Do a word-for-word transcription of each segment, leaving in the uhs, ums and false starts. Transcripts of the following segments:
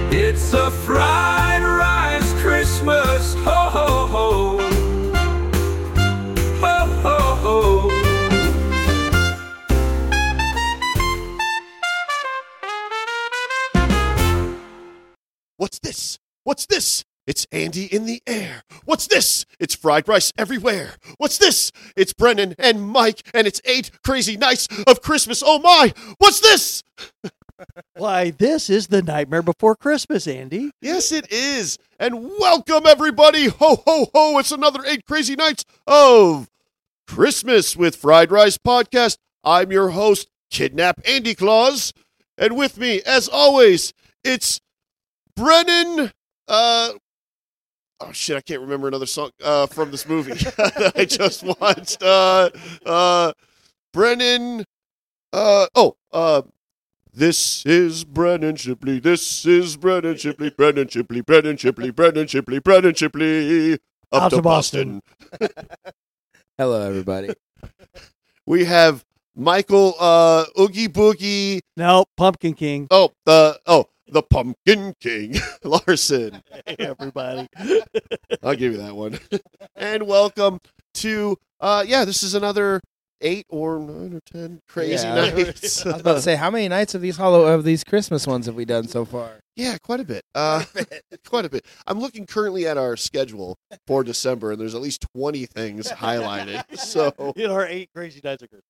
It's a fried rice Christmas. Ho, ho, ho. Ho, ho, ho. What's this? What's this? It's Andy in the air. What's this? It's fried rice everywhere. What's this? It's Brennan and Mike, and it's eight crazy nights of Christmas. Oh my! What's this? Why, this is the Nightmare Before Christmas, Andy. Yes, it is. And welcome, everybody. Ho, ho, ho. It's another eight crazy nights of Christmas with Fried Rice Podcast. I'm your host, Kidnap Andy Claus. And with me, as always, it's Brennan. Uh, oh, shit, I can't remember another song uh, from this movie that I just watched. Uh, uh, Brennan. Uh, oh, uh, This is Brennan Shipley. This is Brennan Shipley. Brennan Shipley. Brennan Shipley. Brennan Shipley. Brennan Shipley. Up Out to to Boston. Hello, everybody. We have Michael uh, Oogie Boogie. No, Pumpkin King. Oh, the oh the Pumpkin King Larson. Hey, everybody. I'll give you that one. And welcome to uh, yeah. This is another eight or nine or ten crazy Yeah. nights. I was about to say, how many nights of these hollow of these Christmas ones have we done so far? Yeah, quite a bit. Uh, quite a bit. I'm looking currently at our schedule for December, and there's at least twenty things highlighted. So, In our eight crazy nights of Christmas.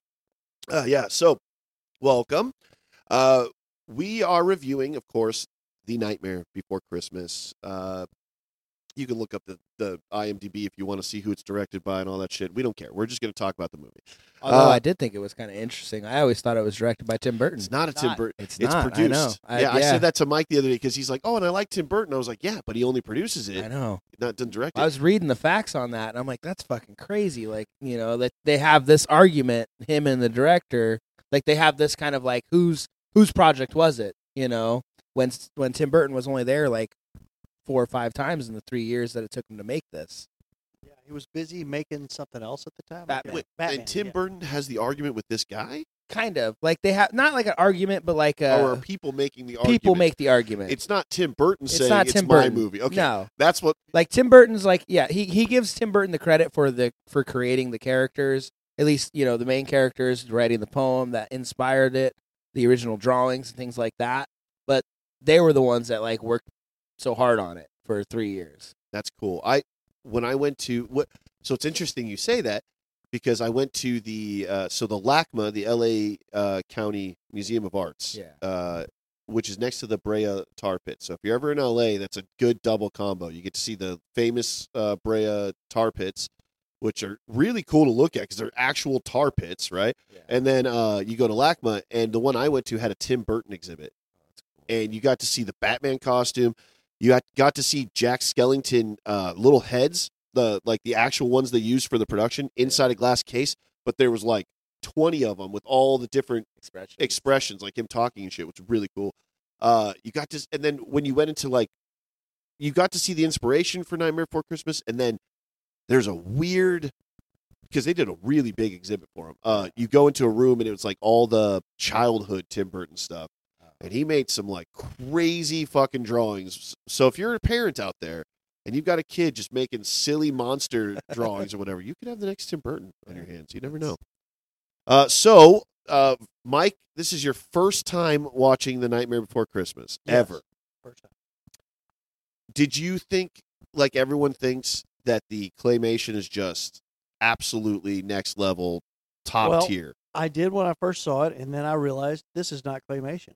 Yeah. uh, yeah. So, welcome. Uh, we are reviewing, of course, The Nightmare Before Christmas. Uh, you can look up the, the I M D B if you want to see who it's directed by and all that shit. We don't care. We're just going to talk about the movie. Although Uh, I did think it was kind of interesting. I always thought it was directed by Tim Burton. It's not a Tim Not. Burton. It's It's not. I produced. know. I- yeah, I yeah. said that to Mike the other day because he's like, "Oh, and I like Tim Burton." I was like, "Yeah, but he only produces I it, know. not doesn't direct it." I was reading the facts on that, and I'm like, that's fucking crazy. Like, you know, that they have this argument, him and the director, like they have this kind of like, whose whose project was it? You know, when when Tim Burton was only there like four or five times in the three years that it took him to make this. Yeah, he was busy making something else at the time. Batman. Yeah, Wait, Batman, and Tim yeah. Burton has the argument with this guy, Kind of like they have not like an argument, but like or uh, are people making the argument? people make the argument. It's not Tim Burton It's saying not it's Tim my Burton. movie. Okay, No, that's what. like Tim Burton's like, yeah, he he gives Tim Burton the credit for the for creating the characters. At least, you know, the main characters, writing the poem that inspired it, the original drawings and things like that. But they were the ones that like worked so hard on it for three years. That's cool. I when I went to what. So it's interesting you say that because I went to the uh, so the LACMA, the L A uh, County Museum of Arts, Yeah. uh, which is next to the Brea Tar Pit. So if you're ever in L A, that's a good double combo. You get to see the famous uh, Brea Tar Pits, which are really cool to look at because they're actual tar pits, right? Yeah. And then uh, you go to LACMA, and the one I went to had a Tim Burton exhibit, and you got to see the Batman costume. You got got to see Jack Skellington uh, little heads, the like the actual ones they used for the production inside a glass case. But there was like twenty of them with all the different Expression. expressions, like him talking and shit, which was really cool. Uh, you got to, and then when you went into like, you got to see the inspiration for Nightmare Before Christmas, and then there's a weird, because they did a really big exhibit for him. Uh, you go into a room and it was like all the childhood Tim Burton stuff, and he made some like crazy fucking drawings. So if you're a parent out there and you've got a kid just making silly monster drawings or whatever, you could have the next Tim Burton on your hands. You never know. Uh, so, uh, Mike, this is your first time watching The Nightmare Before Christmas, Yes. ever. First time. Did you think, like everyone thinks, that the claymation is just absolutely next level, top Well, tier? I did when I first saw it, and then I realized this is not claymation.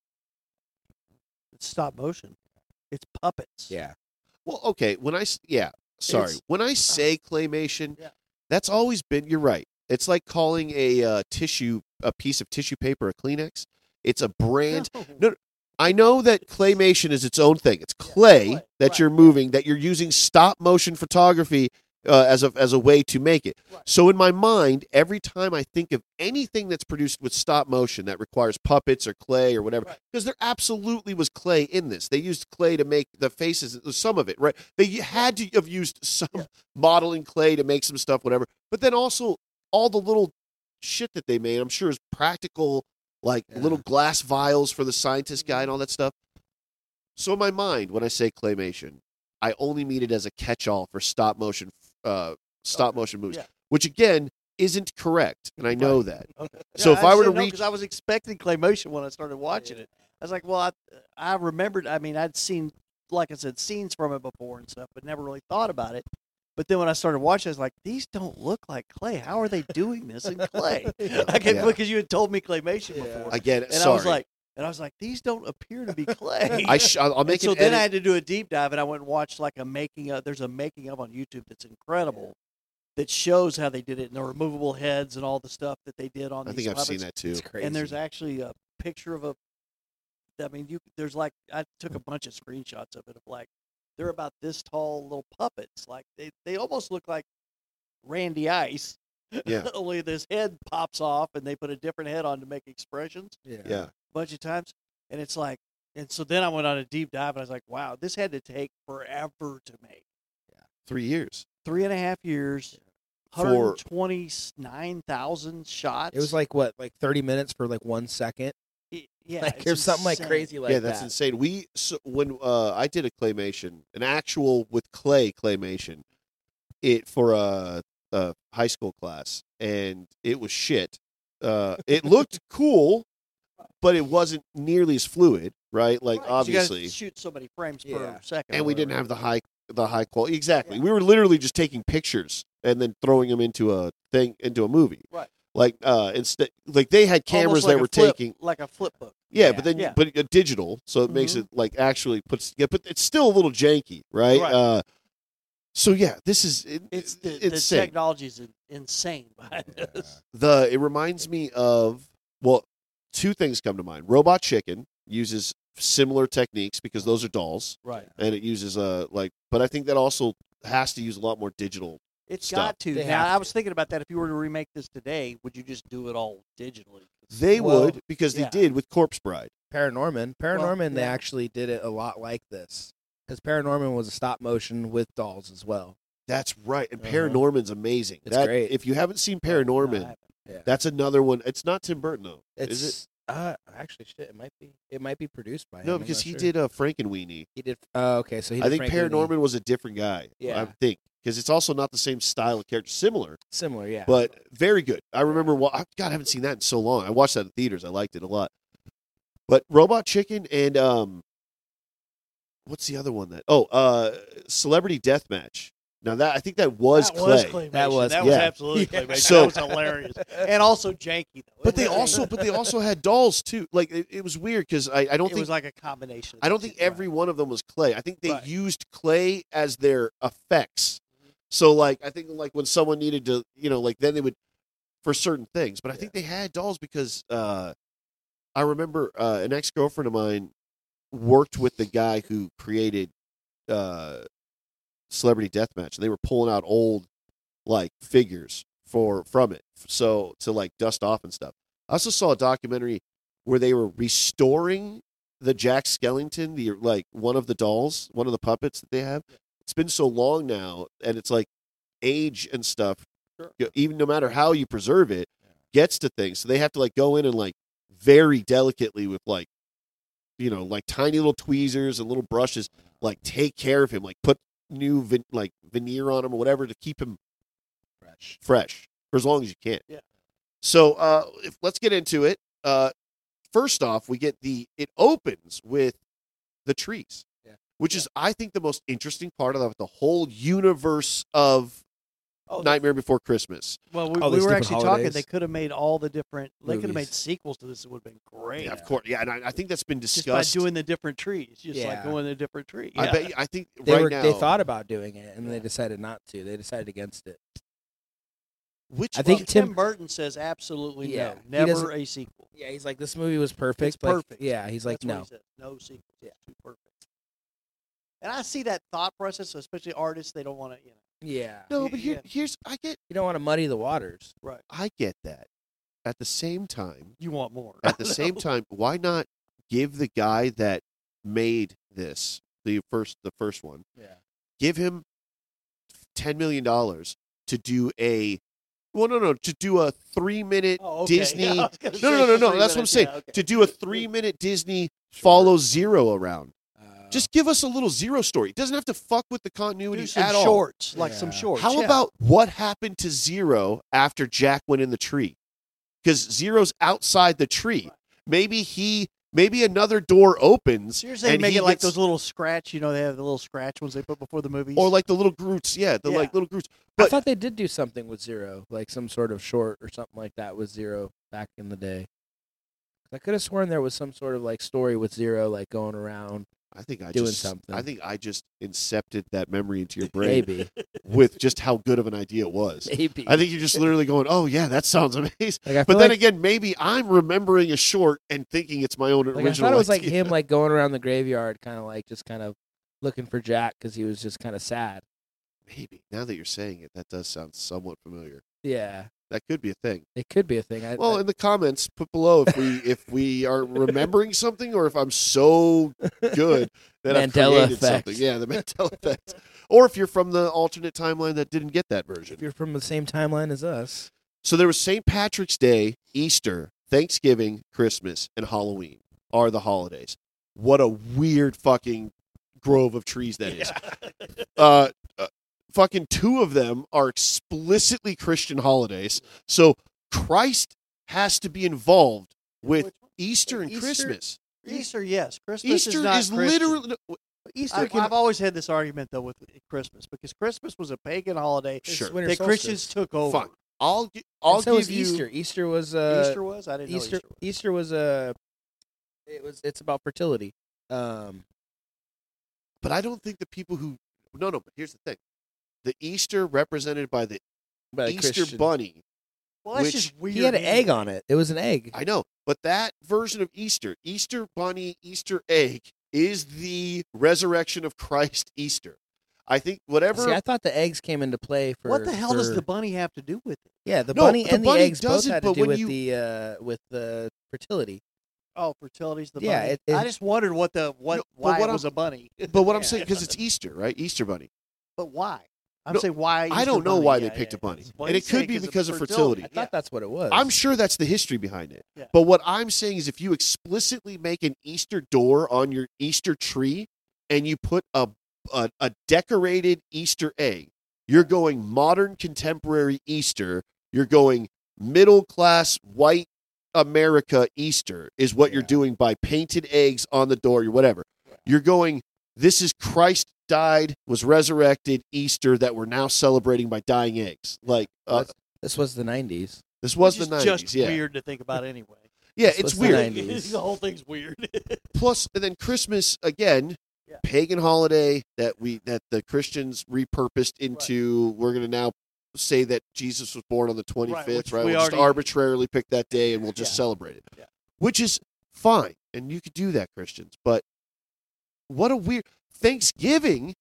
It's stop motion. It's puppets. Yeah. Well, okay. When I s- yeah, sorry. It's- when I say claymation, Yeah. that's always been. You're right. It's like calling a uh, tissue, a piece of tissue paper, a Kleenex. It's a brand. No, I know that claymation is its own thing. It's clay clay, that right, you're moving, that you're using stop motion photography uh, as a as a way to make it. Right. So in my mind, every time I think of anything that's produced with stop motion that requires puppets or clay or whatever, Right. because there absolutely was clay in this. They used clay to make the faces, some of it, right? They had to have used some Yeah. modeling clay to make some stuff, whatever. But then also all the little shit that they made, I'm sure is practical, like Yeah. little glass vials for the scientist guy and all that stuff. So in my mind, when I say claymation, I only mean it as a catch-all for stop motion, uh, stop motion movies, Yeah. which again isn't correct, and I know Right. that. Okay. So if I were to reach- because I was expecting claymation when I started watching it. I was like, well, I I remembered. I mean, I'd seen, like I said, scenes from it before and stuff, but never really thought about it. But then when I started watching, I was like, these don't look like clay. How are they doing this in clay? I can, Yeah. because you had told me claymation Yeah. before, I get it. and Sorry. I was like, and I was like, these don't appear to be clay. I sh- I'll I'll And make so an then edit. I had to do a deep dive, and I went and watched like a making of. There's a making of on YouTube that's incredible, that shows how they did it and the removable heads and all the stuff that they did on I these think I've seen puppets. that too. It's crazy. And there's actually a picture of a. I mean, you there's like I took a bunch of screenshots of it of like they're about this tall little puppets. Like they they almost look like Randy Ice. Yeah. Only this head pops off and they put a different head on to make expressions yeah. Yeah. a bunch of times, and it's like, and so then I went on a deep dive and I was like, wow, this had to take forever to make. Three years. Three and a half years, For- one hundred twenty-nine thousand shots. It was like what, like thirty minutes for like one second, Y- yeah, like it's or something like insane. crazy like yeah, that's that. insane. We so when uh, I did a claymation, an actual with clay claymation, it for a, a high school class, and it was shit. Uh, it looked cool, but it wasn't nearly as fluid, right? Like Right, 'cause you gotta obviously, shoot so many frames Yeah. per second, and or we didn't whatever. have the high the high quality. Exactly, Yeah. we were literally just taking pictures and then throwing them into a thing into a movie. Right. Like uh, instead, like they had cameras Almost like that a were flip- taking. like a flip book. Yeah, Yeah. but then Yeah. you but uh, digital, so it makes Mhm. it like actually puts. Yeah, but it's still a little janky, right? Right. Uh, so yeah, this is it, It's the, the insane. technology is in- insane behind this. The it reminds me of well, two things come to mind. Robot Chicken uses similar techniques because those are dolls, Right. and it uses uh like. But I think that also has to use a lot more digital. It's Stuff. got to. They Now, have I to. was thinking about that. If you were to remake this today, would you just do it all digitally? They Well, would because they yeah. did with Corpse Bride. Paranorman, Paranorman, they yeah. actually did it a lot like this because Paranorman was a stop motion with dolls as well. That's right, and Uh-huh. Paranorman's amazing. It's that, great. If you haven't seen No, I Paranorman, haven't. Yeah, that's another one. It's not Tim Burton though, it's is it? Uh, actually, shit, it might be. It might be produced by him. No, I'm because not he sure. did uh, Frankenweenie. He did. Oh, okay. So he. Did I think Frank Looney. Paranorman was a different guy. Yeah. I think because it's also not the same style of character, similar, Similar, yeah. but very good. I remember. Well, God, I haven't seen that in so long. I watched that in theaters. I liked it a lot. But Robot Chicken and um, what's the other one that? Oh, uh, Celebrity Deathmatch. Now that I think that was that clay. Was claymation. That was- that was yeah. absolutely Yeah. claymation. So- that was hilarious and also janky though. But they It was- also, but they also had dolls too. Like it, it was weird because I, I don't it think was like a combination. Of I don't the think two. every one of them was clay. I think they Right. used clay as their effects. So like I think like when someone needed to, you know, like then they would for certain things. But I think they had dolls because uh, I remember uh, an ex girlfriend of mine worked with the guy who created uh, Celebrity Deathmatch, and they were pulling out old like figures for from it, so to like dust off and stuff. I also saw a documentary where they were restoring the Jack Skellington, the like one of the dolls, one of the puppets that they have. It's been so long now, and it's like age and stuff. Sure. y- Even no matter how you preserve it, gets to things. So they have to like go in and like very delicately with like, you know, like tiny little tweezers and little brushes, like take care of him, like put new vin- like veneer on him or whatever to keep him fresh. fresh for as long as you can. Yeah. So uh, if let's get into it. Uh, first off, we get the it opens with the trees, Yeah. which is I think the most interesting part of the, the whole universe of Oh, Nightmare Before Christmas. Well, we, All we these were different actually talking. holidays. They could have made all the different. They could have made Movies. sequels to this. It would have been great. Yeah, of course. Yeah, and I, I think that's been Just discussed. by doing the different trees, just like Yeah. going to a different tree. I Yeah. bet. I think They right were. now They thought about doing it, and they decided not to. They decided against it. which I think Well, Tim- Tim Burton says absolutely Yeah, no, he never doesn't- a sequel. Yeah, he's like, this movie was perfect. It's like- perfect. yeah, he's like, That's what no. he says. No sequels. Yeah, too perfect. And I see that thought process, especially artists. They don't want to, you know. Yeah. no, y- but here, yeah. here's I get You don't want to muddy the waters. Right. I get that. At the same time, You want more. at the same time, why not give the guy that made this the first the first one? Yeah. Give him ten million dollars to do a well, no, no, to do a three minute Oh, okay. Disney. Yeah, I No, was gonna no, say no, no, for no. three That's what I'm minutes. saying. Yeah, okay. To do a three minute Disney follow zero around. Uh, Just give us a little Zero story. It doesn't have to fuck with the continuity Do some at all. shorts, like some Yeah. shorts. How yeah. about what happened to Zero after Jack went in the tree? Because Zero's outside the tree. Maybe he, maybe another door opens. So you're saying and make he it like gets- those little scratch, you know, they have the little scratch ones they put before the movies. or like the little Groots. Yeah, the Yeah. like little Groots. I But thought they did do something with Zero, like some sort of short or something like that with Zero back in the day. I could have sworn there was some sort of like story with Zero, like going around. I think I doing just, something. I think I just incepted that memory into your brain Maybe, with just how good of an idea it was. maybe. I think you're just literally going, "Oh yeah, that sounds amazing." Like, I But feel then like, again, maybe I'm remembering a short and thinking it's my own like, I original. thought it was like idea. him, like going around the graveyard, kind of like just kind of looking for Jack because he was just kind of sad. Maybe now that you're saying it, that does sound somewhat familiar. Yeah, That could be a thing. it could be a thing. I, Well, I, in the comments, put below if we if we are remembering something or if I'm so good that I've Mandela created effect. something. Yeah, the Mandela effect. Or if you're from the alternate timeline that didn't get that version. if you're from the same timeline as us, So there was Saint Patrick's Day, Easter, Thanksgiving, Christmas, and Halloween are the holidays. What a weird fucking grove of trees that is. Uh, uh, fucking two of them are explicitly Christian holidays. So Christ has to be involved with Which one? Easter and Easter- Christmas. Easter, yes. Christmas Easter is not is Christian. literally Easter I've, can I've always had this argument though with Christmas because Christmas was a pagan holiday it's Sure. winter that solstice. Christians took over. fine. I'll gi- And I'll so give was you Easter. Easter was uh, Easter was? I didn't know Easter. Easter was. Easter was a. It was. It's about fertility. Um, but I don't think the people who no no. But here's the thing: the Easter represented by the by the Easter Christian. bunny. Well, that's which- just weird. He had an egg anyway. on it. It was an egg. I know, but that version of Easter, Easter bunny, Easter egg, is the resurrection of Christ Easter. I think whatever. See, I thought the eggs came into play for. What the hell does for- the bunny have to do with it? Yeah, the No, bunny the and bunny the eggs both doesn't, had to but do when with you- the uh, with the fertility. Oh, fertility's the Yeah, bunny. it- it- I just wondered what the what No, but why what it was I'm- a bunny. but what I'm Yeah. saying, because it's Easter, right? Easter bunny. But why? I'm No, saying why. I Easter don't know bunny? why Yeah, they picked yeah, a bunny. yeah. And it could be because of fertility. I thought that's what it was. I'm sure that's the history behind it. Yeah. But what I'm saying is, if you explicitly make an Easter door on your Easter tree and you put a a, a decorated Easter egg, you're going modern contemporary Easter. You're going middle class white America Easter is what you're Yeah. doing by painted eggs on the door or whatever. You're going, this is Christ died, was resurrected Easter that we're now celebrating by dyeing eggs. Like, uh, This was the nineties. this was Which the is nineties. just yeah. weird to think about anyway. Yeah, This it's was the weird. nineties. The whole thing's weird. Plus, and then Christmas again, Yeah. pagan holiday that we that the Christians repurposed into. We're going to now say that Jesus was born on the twenty-fifth, which right? we We'll just already- arbitrarily pick that day and we'll just Yeah. celebrate it, Yeah. which is fine, and you could do that, Christians. But what a weird Thanksgiving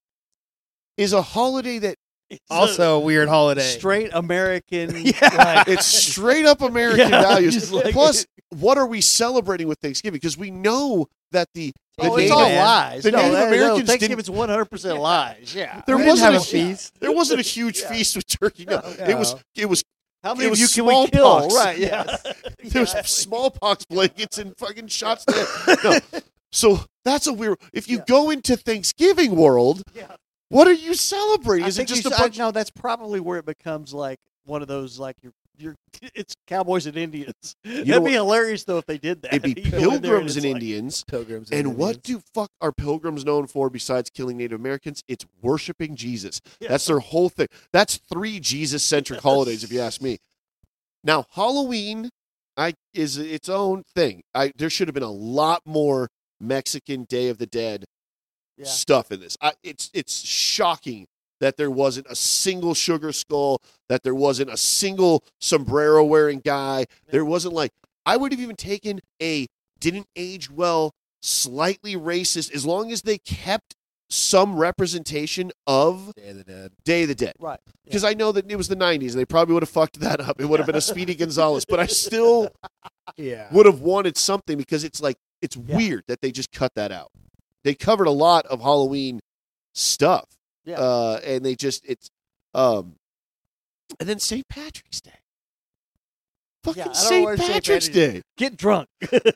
is a holiday that It's Also, a weird a holiday. straight American. Yeah. like- it's straight up American Yeah, values. just like- Plus, what are we celebrating with Thanksgiving? Because we know that the the oh, it's Native- all man. lies. the no, Native that- no, Americans Thanksgiving's one hundred percent lies. Yeah. There We didn't wasn't have a a feast. There wasn't a huge Yeah. feast with turkey. No, it was No. it was How It many of was you can we kill? smallpox. Right. Yeah. there was Yeah. smallpox blankets and fucking shots. To no, so that's a weird. If you Yeah. go into Thanksgiving world, Yeah. what are you celebrating? I Is it think just you a s- I- bunch? No, that's probably where it becomes like one of those like you're you're. It's cowboys and Indians. That'd know be hilarious though if they did that. It'd be You go in there pilgrims it's and like- Indians. Pilgrims And what Indians. do fuck are pilgrims known for besides killing Native Americans? It's worshiping Jesus. Yeah. That's their whole thing. That's three Jesus-centric holidays, if you ask me. Now, Halloween, I is its own thing. I there should have been a lot more Mexican Day of the Dead Yeah. stuff in this. I, it's it's shocking that there wasn't a single sugar skull, that there wasn't a single sombrero wearing guy. There wasn't like I would have even taken a didn't age well, slightly racist, as long as they kept some representation of Day of the Dead. Day of the Dead. Right. Because I know that it was the nineties and they probably would have fucked that up. It would have been a Speedy Gonzalez, but I still Yeah. would have wanted something because it's like it's Yeah. weird that they just cut that out. They covered a lot of Halloween stuff. Yeah. Uh, and they just it's um and then Saint Patrick's Day. Fucking Yeah, I don't Saint wear Saint Patrick's Patrick's Day. Get drunk.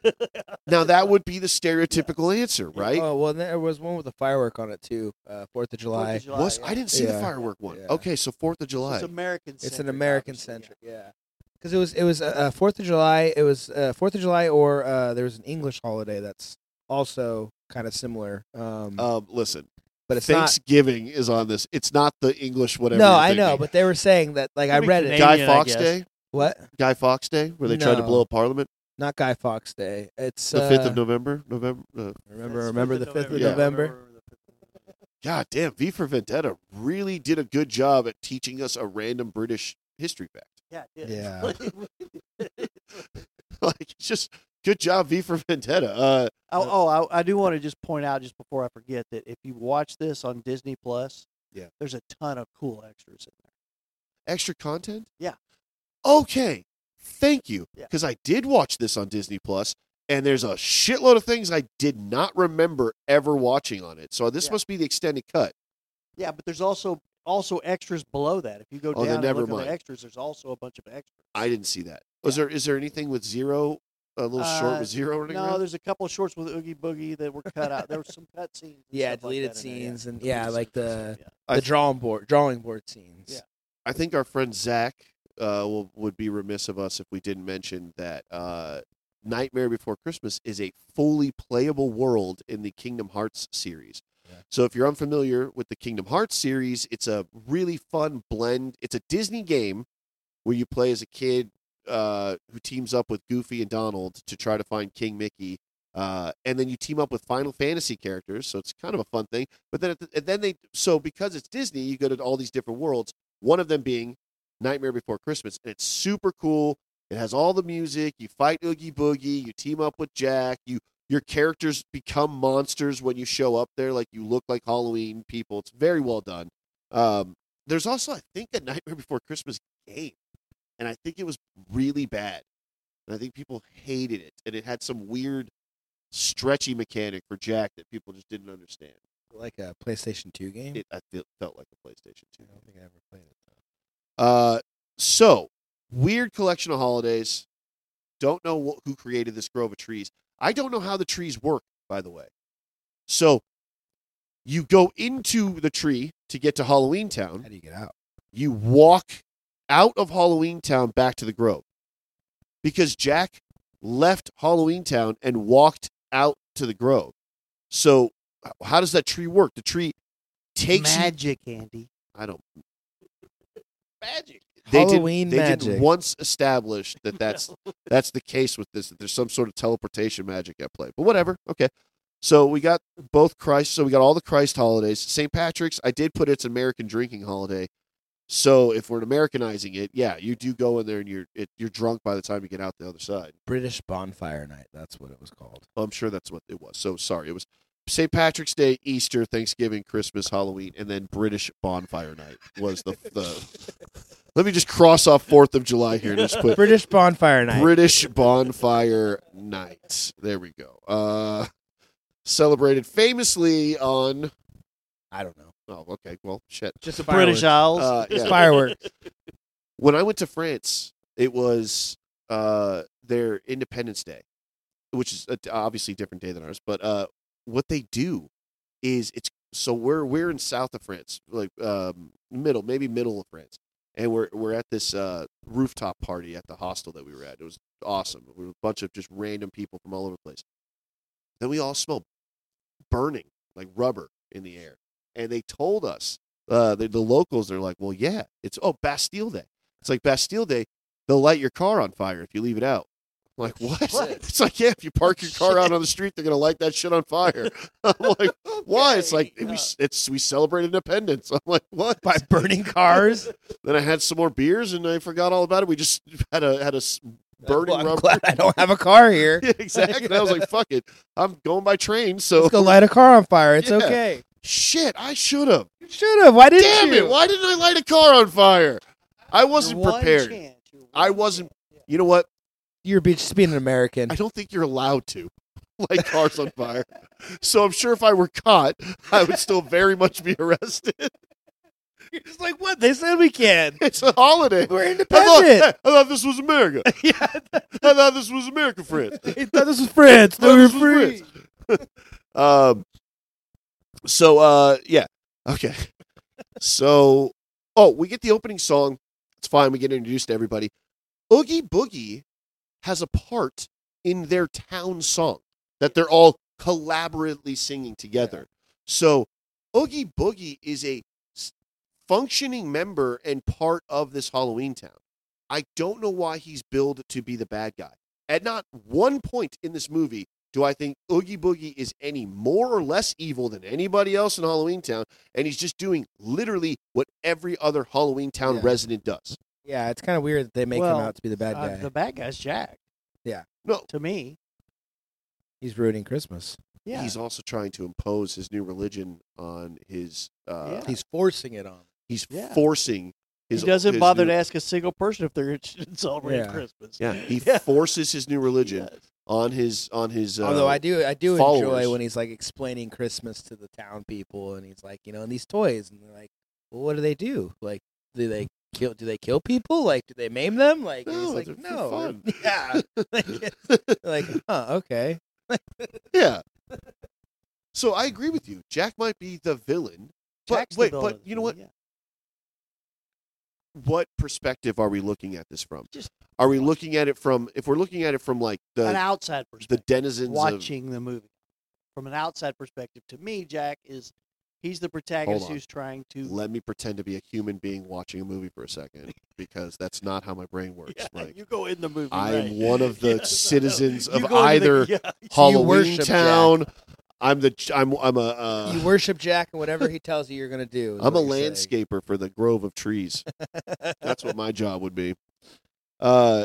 Now that would be the stereotypical answer, right? Oh well, there was one with a firework on it too. Uh, Fourth of July. Fourth of July, Was yeah. I didn't see the Yeah. firework one. Yeah. Okay, so Fourth of July. It's American. It's an centric, American obviously, centric, yeah. Because it was it was uh, uh, Fourth of July. It was uh, Fourth of July, or uh, there was an English holiday that's also kind of similar. Um, Um, listen, but it's not. Thanksgiving is on this. It's not the English whatever. No, you're I know, thinking. but they were saying that. Like I Could be read it. Canadian. Guy I Fawkes guess. Day. What? Guy Fawkes Day, where they tried to No. blow up Parliament. Not Guy Fawkes Day. It's The fifth uh, of November. November. Uh, Remember, That's remember the fifth of Yeah. November. God damn, V for Vendetta really did a good job at teaching us a random British history fact. Yeah. it did. Yeah. Like, it's just good job, V for Vendetta. Uh, Oh, oh I, I do want to just point out, just before I forget, that if you watch this on Disney Plus, Yeah. there's a ton of cool extras in there. extra content? Yeah. Okay. Thank you. Yeah. Because I did watch this on Disney Plus, and there's a shitload of things I did not remember ever watching on it. So this Yeah. must be the extended cut. Yeah, but there's also also extras below that. If you go Oh, then down and never look at mind. the extras, there's also a bunch of extras. I didn't see that. Was there? Is there anything with Zero? A little short Uh, with Zero running No, around? there's a couple of shorts with Oogie Boogie that were cut out. There were some cut scenes. and Yeah, stuff like deleted that in there, scenes and Deleted yeah, like scenes and the stuff, I- the drawing board drawing board scenes. Yeah. I think our friend Zach uh, will, would be remiss of us if we didn't mention that uh, Nightmare Before Christmas is a fully playable world in the Kingdom Hearts series. Yeah. So if you're unfamiliar with the Kingdom Hearts series, it's a really fun blend. It's a Disney game where you play as a kid uh, who teams up with Goofy and Donald to try to find King Mickey. Uh, and then you team up with Final Fantasy characters, so it's kind of a fun thing. But then, at the, and then they so because it's Disney, you go to all these different worlds. One of them being Nightmare Before Christmas, and it's super cool. It has all the music. You fight Oogie Boogie. You team up with Jack. You your characters become monsters when you show up there. Like you look like Halloween people. It's very well done. Um, there's also, I think, a Nightmare Before Christmas game, and I think it was really bad. And I think people hated it, and it had some weird, stretchy mechanic for Jack that people just didn't understand. Like a PlayStation two game. It I feel, felt like a PlayStation two. I don't think I ever played it. Though. Uh, so weird collection of holidays. Don't know wh- who created this grove of trees. I don't know how the trees work, by the way. So you go into the tree to get to Halloween Town. How do you get out? You walk out of Halloween Town back to the grove because Jack left Halloween Town and walked out to the grove. So h- how does that tree work? The tree takes you. Magic, Andy. I don't. Magic. They Halloween did, they magic. did once establish that that's that's the case with this, that there's some sort of teleportation magic at play. But whatever. Okay. So we got both Christ. So we got all the Christ holidays. Saint Patrick's, I did put it's an American drinking holiday. So if we're Americanizing it, yeah, you do go in there and you're it, you're drunk by the time you get out the other side. British Bonfire Night. That's what it was called. Oh, I'm sure that's what it was. So sorry. It was Saint Patrick's Day, Easter, Thanksgiving, Christmas, Halloween, and then British Bonfire Night was the the. Let me just cross off Fourth of July here and just put British Bonfire Night. British Bonfire Night. There we go. Uh, celebrated famously on. I don't know. Oh, okay. Well, shit. Just a British Isles. Uh, yeah. fireworks. When I went to France, it was uh, their Independence Day, which is a, obviously a different day than ours. But uh, what they do is it's so we're we're in south of France, like um, middle, maybe middle of France, and we're we're at this uh, rooftop party at the hostel that we were at. It was awesome. We were a bunch of just random people from all over the place. Then we all smelled burning, like rubber in the air. And they told us, uh, the, the locals, they're like, well, yeah, it's, oh, Bastille Day. It's like Bastille Day, they'll light your car on fire if you leave it out. I'm like, what? What? It's like, yeah, if you park your car out on the street, they're going to light that shit on fire. I'm like, why? It's like, we, it's, we celebrate independence. I'm like, what? By burning cars. Then I had some more beers and I forgot all about it. We just had a, had a s- burning Well, I'm rubber. glad I don't have a car here. Yeah, exactly. And I was like, fuck it. I'm going by train. So Let's go light a car on fire. It's Yeah. okay. shit, I should have. You should have. Why didn't Damn you? it! Why didn't I light a car on fire? I wasn't Your one prepared. chance, your I one wasn't- chance. You know what? You're be- just being an American. I don't think you're allowed to light cars on fire. So I'm sure if I were caught, I would still very much be arrested. You're just like, what? They said we can. It's a holiday. We're I thought, independent. hey, I thought this was America. yeah. I thought this was America, friends. I thought this was France. I thought No, we're this was free. France. um. So, uh, yeah. Okay. So, oh, we get the opening song. It's fine. We get introduced to everybody. Oogie Boogie has a part in their town song that they're all collaboratively singing together. So, Oogie Boogie is a s- functioning member and part of this Halloween town. I don't know why he's billed to be the bad guy. At not one point in this movie do I think Oogie Boogie is any more or less evil than anybody else in Halloween Town, and he's just doing literally what every other Halloween Town Yeah. resident does. Yeah, it's kind of weird that they make Well, him out to be the bad Uh, guy. the bad guy's Jack. No, To me, He's ruining Christmas. yeah. he's also trying to impose his new religion on his. Uh, Yeah. He's forcing it on. He's Yeah. forcing his. he doesn't his bother new- to ask a single person if they're interested in celebrating Yeah. Christmas. Yeah, he Yeah. forces his new religion Yes. on his on his. Uh, Although I do, I do followers. enjoy when he's like explaining Christmas to the town people, and he's like, you know, and these toys, and they're like, well, what do they do? Like, do they kill? Do they kill people? Like, do they maim them? Like, and No, he's they're like, for no, fun. yeah, like, it's- like, huh, okay, Yeah. So I agree with you. Jack might be the villain. But Jack's the wait, villain but of you the know what? movie, What perspective are we looking at this from? Just Are we looking at it from? If we're looking at it from like yeah. An the outside the perspective. denizens of watching the movie from an outside perspective, to me, Jack is he's the protagonist Hold on. who's trying to. let me pretend to be a human being watching a movie for a second, because that's not how my brain works. Yeah, Mike. you go in the movie. I right. am one of the Yes, I know. citizens You of go into the- either yeah, Halloween worship Town. I'm the I'm I'm a uh, you worship Jack, and whatever he tells you, you're gonna do. is I'm a what you're saying. landscaper for the grove of trees. That's what my job would be. Uh,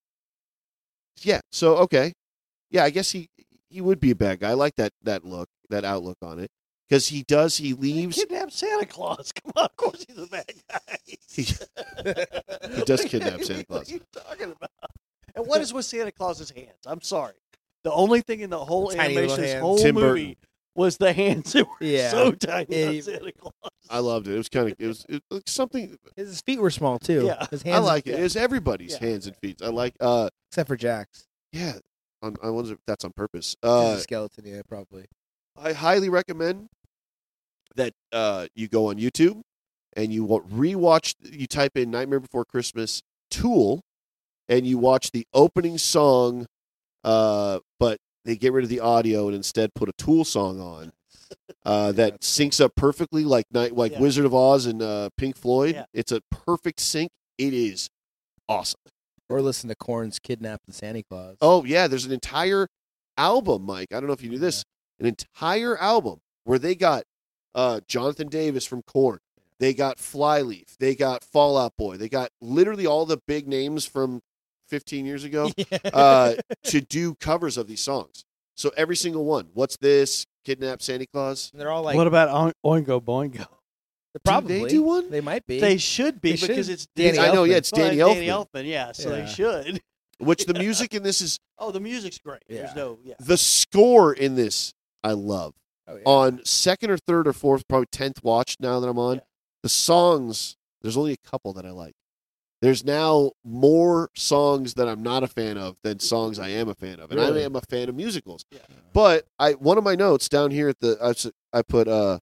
yeah. So okay, yeah. I guess he he would be a bad guy. I like that that look, that outlook on it, because he does. He He leaves. kidnapped Santa Claus. Come on, of course he's a bad guy. He, he does kidnap Santa Claus. What are you talking about? And what is with Santa Claus's hands? I'm sorry. The only thing in the whole Tiny little animation, this hands. whole Tim movie, Burton. was the hands that were Yeah. so tiny Yeah, on he- Santa Claus. I loved it. It was kind of it was, it was something. His feet were small too. Yeah. His I hands, like it. yeah. It's everybody's Yeah. hands and feet. I like. Uh, except for Jack's. yeah. On, I wonder if that's on purpose. He's Uh, a skeleton, yeah, probably. I highly recommend that uh, you go on YouTube and you wa- rewatch. You type in "Nightmare Before Christmas" Tool, and you watch the opening song. Uh, but they get rid of the audio and instead put a Tool song on uh, that syncs up perfectly, like night, like Yeah. Wizard of Oz and uh, Pink Floyd. Yeah. It's a perfect sync. It is awesome. Or listen to Korn's "Kidnap the Santa Claus." Oh yeah, there's an entire album, Mike. I don't know if you knew this. An entire album where they got uh, Jonathan Davis from Korn. They got Flyleaf. They got Fall Out Boy. They got literally all the big names from fifteen years ago uh, to do covers of these songs. So every single one. What's this? Kidnap Santa Claus? And they're all like, what about Oin- Oingo Boingo? probably Do they do one? They might be. They should be They because should. it's Danny I know, yeah, Elfman. it's Danny Well, Elfman. Danny Elfman, yeah. So Yeah. they should. Which the music in this is Oh, the music's great. There's Yeah. no, yeah. the score in this. I love. Oh, yeah. On second or third or fourth, probably tenth watch now that I'm on, Yeah. the songs, there's only a couple that I like. There's now more songs that I'm not a fan of than songs I am a fan of. And Really? I am a fan of musicals. Yeah. But I one of my notes down here at the I, s- I put uh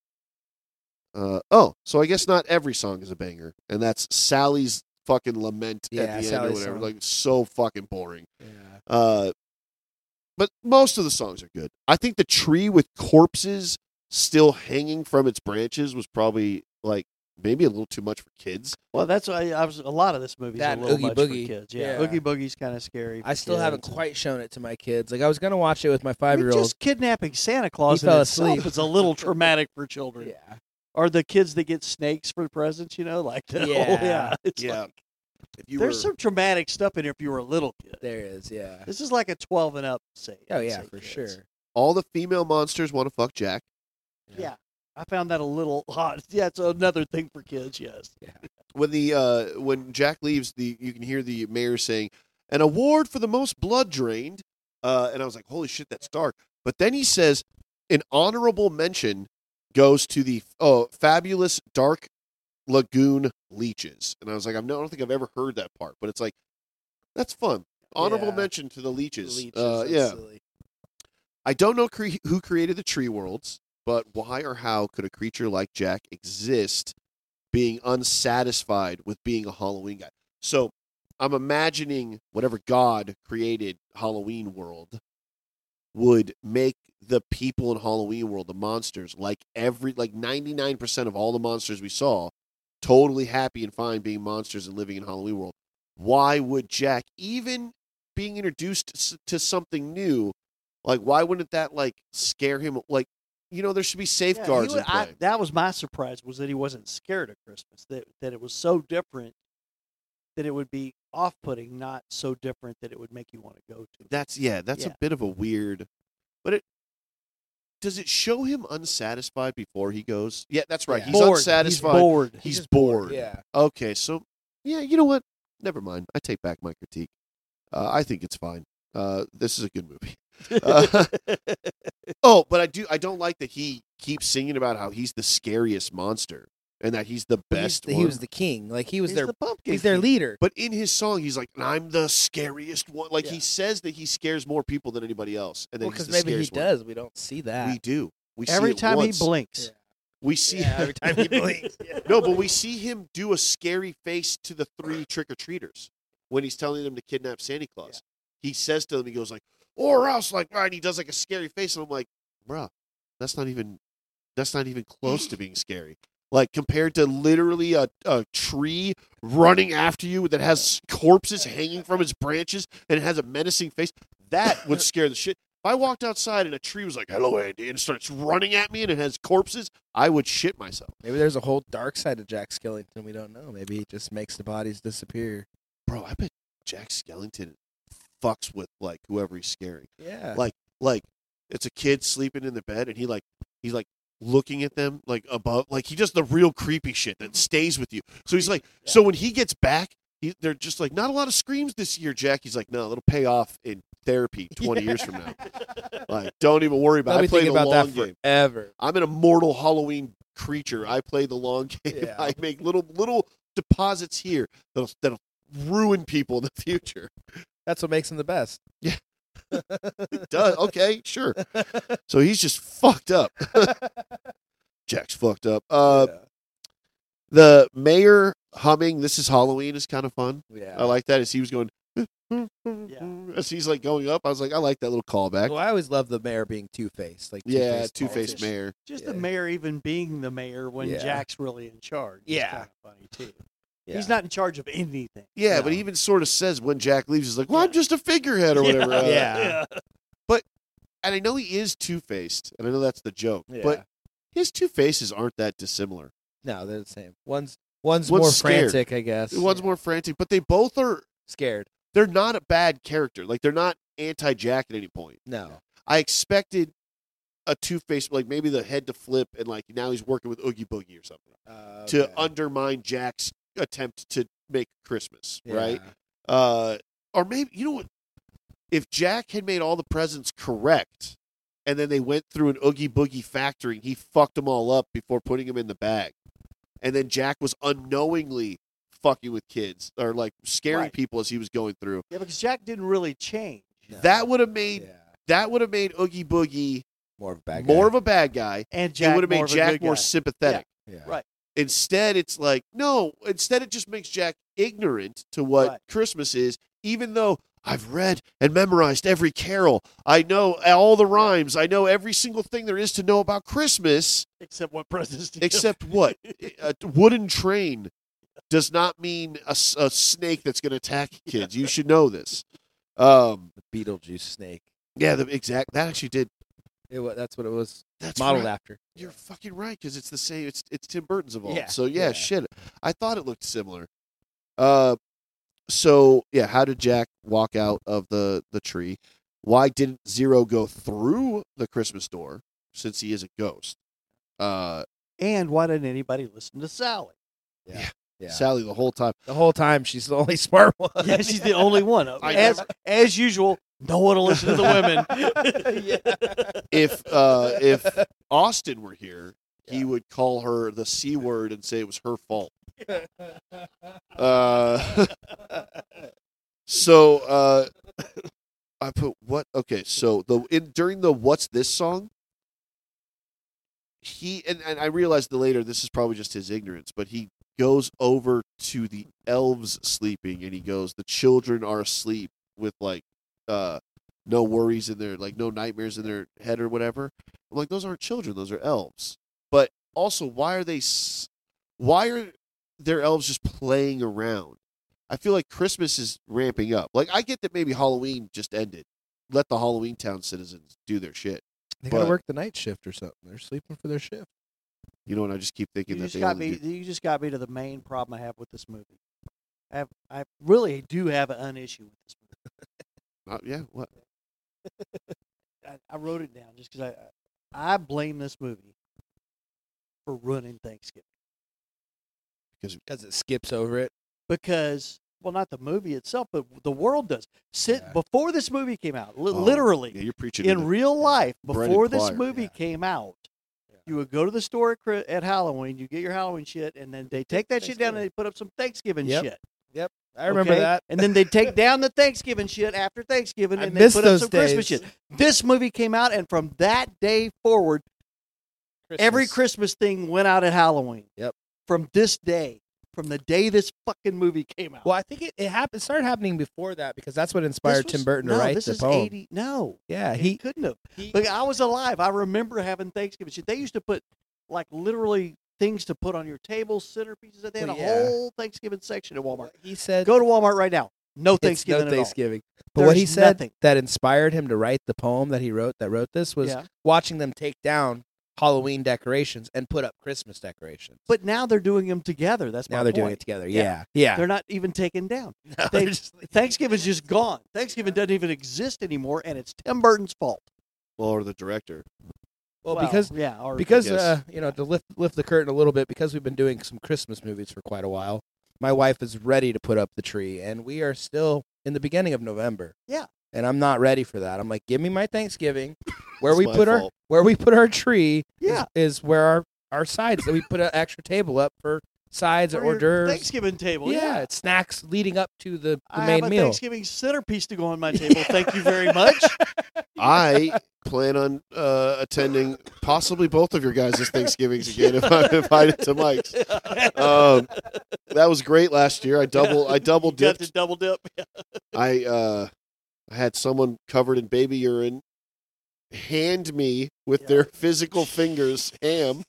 uh oh, so I guess not every song is a banger. And that's Sally's fucking lament Yeah, at the end or Sally's whatever. song. Like so fucking boring. Yeah. Uh, but most of the songs are good. I think the tree with corpses still hanging from its branches was probably like maybe a little too much for kids. Well, that's why I was. A lot of this movie's That a little Oogie much Boogie. for kids. Yeah, Yeah. Oogie Boogie's kind of scary. I for still haven't kids. quite shown it to my kids. Like I was gonna watch it with my I five mean, year old. just kidnapping Santa Claus He in fell itself asleep. is a little traumatic for children. Yeah. Or the kids that get snakes for presents, you know, like the whole, Yeah. yeah. It's Yeah. like, If you there's were, some traumatic stuff in here if you were a little kid. There is. Yeah. This is like a twelve and up say. Oh yeah, say for kids. sure. all the female monsters want to fuck Jack. Yeah. I found that a little hot. Yeah, it's another thing for kids. Yes. When the uh, when Jack leaves, the you can hear the mayor saying, "An award for the most blood drained." Uh, and I was like, "Holy shit, that's dark!" But then he says, "An honorable mention goes to the oh, fabulous dark lagoon leeches, and I was like, I don't think I've ever heard that part, but it's like that's fun. Honorable Yeah. mention to the leeches. Leeches, uh, that's yeah, silly. I don't know cre- who created the tree worlds, but why or how could a creature like Jack exist, being unsatisfied with being a Halloween guy? So I'm imagining whatever God created Halloween World would make the people in Halloween World, the monsters, like every like ninety-nine percent of all the monsters we saw, totally happy and fine being monsters and living in Halloween World. Why would Jack, even being introduced s- to something new, like why wouldn't that like scare him? Like, you know, there should be Yeah, he safeguards would- in play. I, that was my surprise, was that he wasn't scared of Christmas. That that it was so different that it would be off-putting, not so different that it would make you want to go to. That's yeah, that's Yeah. a bit of a weird. But it does it show him unsatisfied before he goes? Yeah, that's right. Yeah. He's bored. unsatisfied. He's bored. He's just bored. Yeah. Okay, so yeah, you know what? Never mind. I take back my critique. Uh, I think it's fine. Uh, this is a good movie. Uh, oh, but I do. I don't like that he keeps singing about how he's the scariest monster and that he's the He's best the- one. he was the king. Like he was He's their the pumpkin. he's their king. leader. But in his song, he's like, "I'm the scariest one." Like he Yeah. says that he scares more people than anybody else, and then Well, he's because the maybe he scariest one. does. We don't see that. We do. We see Every it time once. he blinks. Yeah. We see Yeah, every time he blinks. Yeah. no, but we see him do a scary face to the three trick or treaters when he's telling them to kidnap Santa Claus. He says to them, he goes like, "Or else," like, right? He does like a scary face, and I'm like, "Bruh, that's not even, that's not even close to being scary." Like compared to literally a, a tree running after you that has corpses hanging from its branches and it has a menacing face, that would scare the shit. If I walked outside and a tree was like, "Hello, Andy," and it starts running at me and it has corpses, I would shit myself. Maybe there's a whole dark side of Jack Skellington we don't know. Maybe he just makes the bodies disappear. Bro, I bet Jack Skellington fucks with like whoever he's scaring. Yeah. Like, like it's a kid sleeping in the bed and he like he's like looking at them like above, like he does the real creepy shit that stays with you. So he's like, so when he gets back, he, they're just like, not a lot of screams this year, Jack. He's like, no, it'll pay off in therapy twenty years from now. Like, don't even worry about I'll it. I be play thinking the about long that game. forever. I'm an immortal Halloween creature. I play the long game. Yeah. I make little little deposits here that'll that'll ruin people in the future. That's what makes him the best. It does. Okay, sure. So he's just fucked up. Jack's fucked up. Uh, yeah. the mayor humming "This Is Halloween" is kind of fun. Yeah. I like that as he was going. Yeah. As he's like going up, I was like, I like that little callback. Well, I always love the mayor being two faced. Like Yeah, two-faced two faced politician. mayor. Just Yeah. the mayor even being the mayor when Yeah. Jack's really in charge. is Yeah. kind of funny too. Yeah. He's not in charge of anything. Yeah, No. but he even sort of says when Jack leaves, he's like, "Well, I'm Yeah. just a figurehead or whatever." Uh, Yeah. And I know he is two faced, and I know that's the joke, Yeah. but his two faces aren't that dissimilar. No, they're the same. One's one's, One's more scared. frantic, I guess. One's more frantic, but they both are. scared. They're not a bad character. Like they're not anti-Jack at any point. No. I expected a two faced, like maybe the head to flip, and like now he's working with Oogie Boogie or something Uh, to okay. undermine Jack's attempt to make Christmas, Yeah. right? Uh, or maybe you know what? If Jack had made all the presents correct, and then they went through an Oogie Boogie factory, and he fucked them all up before putting them in the bag, and then Jack was unknowingly fucking with kids or like scaring Right. people as he was going through. Yeah, because Jack didn't really change. No. That would have made Yeah. that would have made Oogie Boogie More of a bad guy. more of a bad guy. And It Jack would have more made of a Jack good more guy. sympathetic. Yeah. Right. Instead, it's like, no, instead it just makes Jack ignorant to what Right. Christmas is, even though I've read and memorized every carol. I know all the rhymes. I know every single thing there is to know about Christmas, Except what presents do you except what? A wooden train does not mean a, s- a snake that's going to attack kids. You should know this. Um, The Beetlejuice snake. yeah, the exact, that actually did. It, wa- that's what it was That's modeled right. after. You're fucking right because it's the same. It's it's Tim Burton's evolved. Yeah, So yeah, yeah. shit. I thought it looked similar. Uh, so yeah, how did Jack walk out of the the tree? Why didn't Zero go through the Christmas door since he is a ghost? Uh, And why didn't anybody listen to Sally? Yeah. Yeah. Sally the whole time. The whole time she's the only smart one. Yeah, she's the only one. I As never- as usual, no one will listen to the women. If uh, if Austin were here, he would call her the C word and say it was her fault. uh, so uh, I put what? Okay, so the in during the "What's This" song, he and, and I realized later this is probably just his ignorance, but he goes over to the elves sleeping and he goes, "The children are asleep with like uh, no worries in their like no nightmares in their head or whatever." I'm like, those aren't children; those are elves. But also, why are they? s- Why are their elves just playing around? I feel like Christmas is ramping up. Like, I get that maybe Halloween just ended. Let the Halloween Town citizens do their shit. They gotta But- work the night shift or something. They're sleeping for their shift. You know, and I just keep thinking You that just they got only me. do- You just got me to the main problem I have with this movie. I have, I really do have an issue with this movie. Uh, yeah, what? I, I wrote it down just because I I blame this movie for ruining Thanksgiving Because it skips over it. because well, not the movie itself, but the world does. Sit Yeah. before this movie came out, li- Oh, literally Yeah, you're preaching. to in the- real life, Brendan before this Plyer. movie Yeah. came out, Yeah. you would go to the store at, Chri- at Halloween, you get your Halloween shit, and then they take that shit down and they put up some Thanksgiving Yep. shit. I remember okay? that. And then they take down the Thanksgiving shit after Thanksgiving I and they miss put those up some Christmas days. shit. This movie came out, and from that day forward, every Christmas thing went out at Halloween. Yep. From this day, from the day this fucking movie came out. Well, I think it, it happened. It started happening before that because that's what inspired This Tim was- Burton to no, write this the is poem. eighty. No, Yeah, he he, couldn't have. he Look, I was alive. I remember having Thanksgiving shit. They used to put like literally things to put on your table, centerpieces. They had Well, a yeah. whole Thanksgiving section at Walmart. he said Go to Walmart right now. No it's Thanksgiving no at all. Thanksgiving. But what he There's said nothing. that inspired him to write the poem that he wrote that wrote this was Yeah. watching them take down Halloween decorations and put up Christmas decorations. But now they're doing them together. That's now my they're doing point. it together. Yeah. Yeah, yeah. They're not even taken down. No, They- they're just like- Thanksgiving's just gone. Thanksgiving doesn't even exist anymore, and it's Tim Burton's fault. Well, or the director. well, because yeah, or because guess. uh, you know, to lift lift the curtain a little bit, because we've been doing some Christmas movies for quite a while. My wife is ready to put up the tree, and we are still in the beginning of November. Yeah. And I'm not ready for that. I'm like, give me my Thanksgiving, where It's we my put our fault. where we put our tree. Yeah. is, is where our our sides that we put an extra table up for sides or or your hors d'oeuvres. Thanksgiving table. yeah, Yeah, it's snacks leading up to the, the I main have a meal. Thanksgiving centerpiece to go on my table. Thank you very much. I plan on uh, attending possibly both of your guys' Thanksgivings again if I'm invited to Mike's. Um, that was great last year. I double I double Got dipped. to double dip. I uh, I had someone covered in baby urine hand me with Yeah. their physical fingers ham.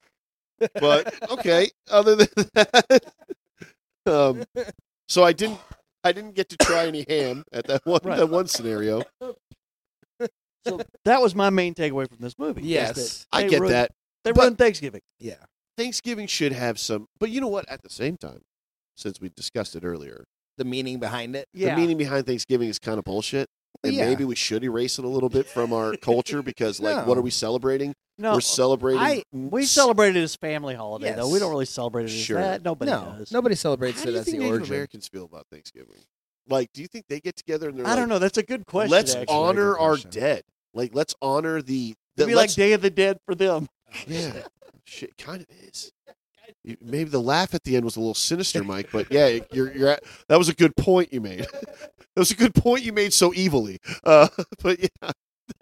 But okay, other than that, um, so I didn't I didn't get to try any ham at that one Right. that one scenario. So that was my main takeaway from this movie. is Yes. that I they get ruined- that. They but- ruined Thanksgiving. Yeah, Thanksgiving should have some, but you know what? At the same time, since we discussed it earlier, the meaning behind it. Yeah. the meaning behind Thanksgiving is kind of bullshit. And Yeah. maybe we should erase it a little bit from our culture because, like, what No. are we celebrating? No, We're celebrating. I- we celebrate it as family holiday though. We Yes. don't really celebrate it as Sure. that. Nobody no, does. nobody celebrates How do it you as think the Native origin. Americans feel about Thanksgiving? Like, do you think they get together and they're I like, don't know. That's a good question. let's actually. honor good our question. dead. Like, let's honor the. the It'd be like let's- Day of the Dead for them. yeah, shit, kind of is. You- Maybe the laugh at the end was a little sinister, Mike. But yeah, you're you're at, that was a good point you made. That was a good point you made so evilly. Uh, but yeah,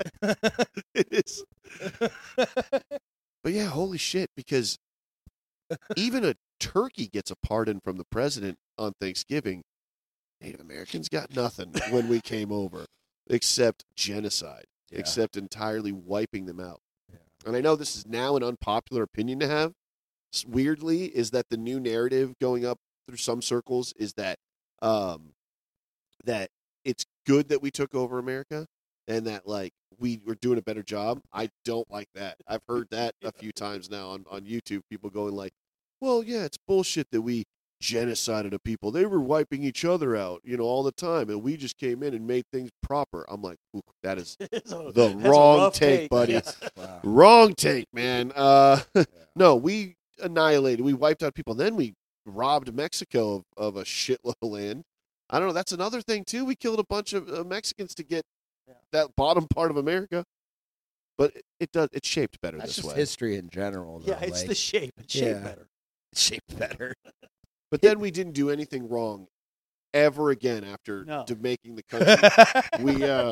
it is. But yeah, holy shit! Because even a turkey gets a pardon from the president on Thanksgiving. Native Americans got nothing when we came over, except genocide, Yeah. except entirely wiping them out. And I know this is now an unpopular opinion to have. S- Weirdly, is that the new narrative going up through some circles is that um, that it's good that we took over America and that like we were doing a better job. I don't like that. I've heard that a few times now on, on YouTube. People going like, "Well, yeah, it's bullshit that we genocided a people. They were wiping each other out, you know, all the time, and we just came in and made things proper." I'm like, "Ooh, that is It's a- the that's a wrong rough take, buddy." Yeah. Wow. Wrong take, man. Uh, no, we annihilated. We wiped out people. Then we robbed Mexico of, of a shitload of land. I don't know. That's another thing too. We killed a bunch of uh, Mexicans to get Yeah. that bottom part of America. but it, it does. It's shaped better That's this just way. history in general. Though. Yeah, it's like, the shape. It's shaped yeah. better. it's shaped better. But then we didn't do anything wrong ever again after No. to making the country. we uh,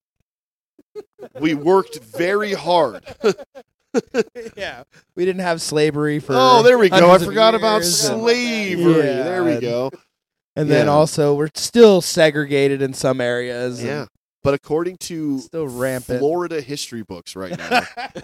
we worked very hard. yeah, we didn't have slavery for. Oh, there we go. I hundreds of forgot about years, and- slavery. Yeah, There we and- go. And then Yeah. also, we're still segregated in some areas. and Yeah. But according to Still rampant. Florida history books right now,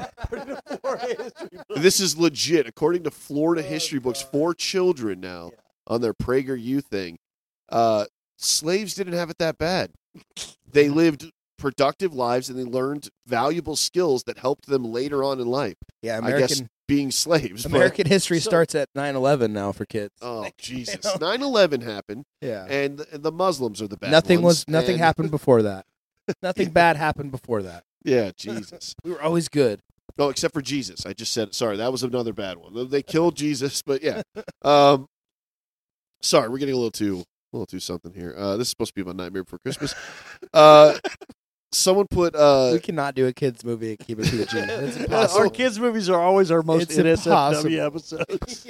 this is legit. According to Florida Oh, history books God. for children now Yeah. on their PragerU thing, uh, slaves didn't have it that bad. They lived productive lives and they learned valuable skills that helped them later on in life. yeah, I guess American being slaves. but- American history So- starts at nine eleven now for kids. oh, Jesus. know. nine eleven happened, yeah, and the, the Muslims are the bad nothing ones, was nothing and- happened before that. Nothing bad happened before that. Yeah, Jesus. We were always good. No, except for Jesus. I just said sorry. That was another bad one. They killed Jesus, but yeah. Um, sorry, we're getting a little too, a little too something here. Uh, this is supposed to be my Nightmare Before Christmas. Uh, someone put. Uh, we cannot do a kids movie and keep it P G. It's Our impossible. kids' movies are always our most It's N S F W impossible. episodes.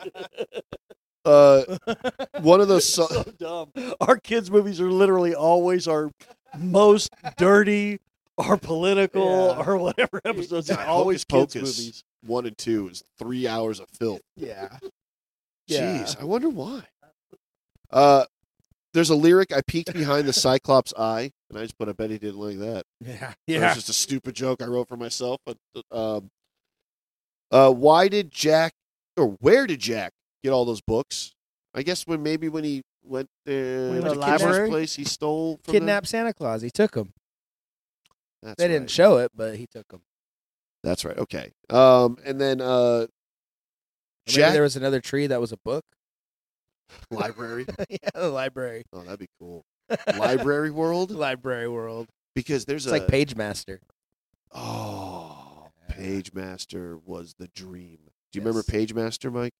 uh, one of those. So- so dumb. Our kids' movies are literally always our most dirty or political Yeah. or whatever episodes. It's God, always Hocus kids' Pocus movies. one and two is three hours of filth. yeah. Jeez, I wonder why. Uh, there's a lyric. I peeked behind the Cyclops' eye, and I just put. I bet he didn't like that. Yeah. It Yeah. was just a stupid joke I wrote for myself. But um, uh, why did Jack, or where did Jack get all those books? I guess when maybe when he went there Went to to the Kid's library? place, he stole from Kidnapped Santa Claus. He took him. Them? That's They right. didn't show it, but he took him. That's right. Okay. Um, and then uh, Maybe Jack there was another tree that was a book. library. yeah, the library. Oh, that'd be cool. Library World, Library world. because there's It's a like Page Master. oh, Yeah. Page Master was the dream. Do you Yes. remember Page Master, Mike?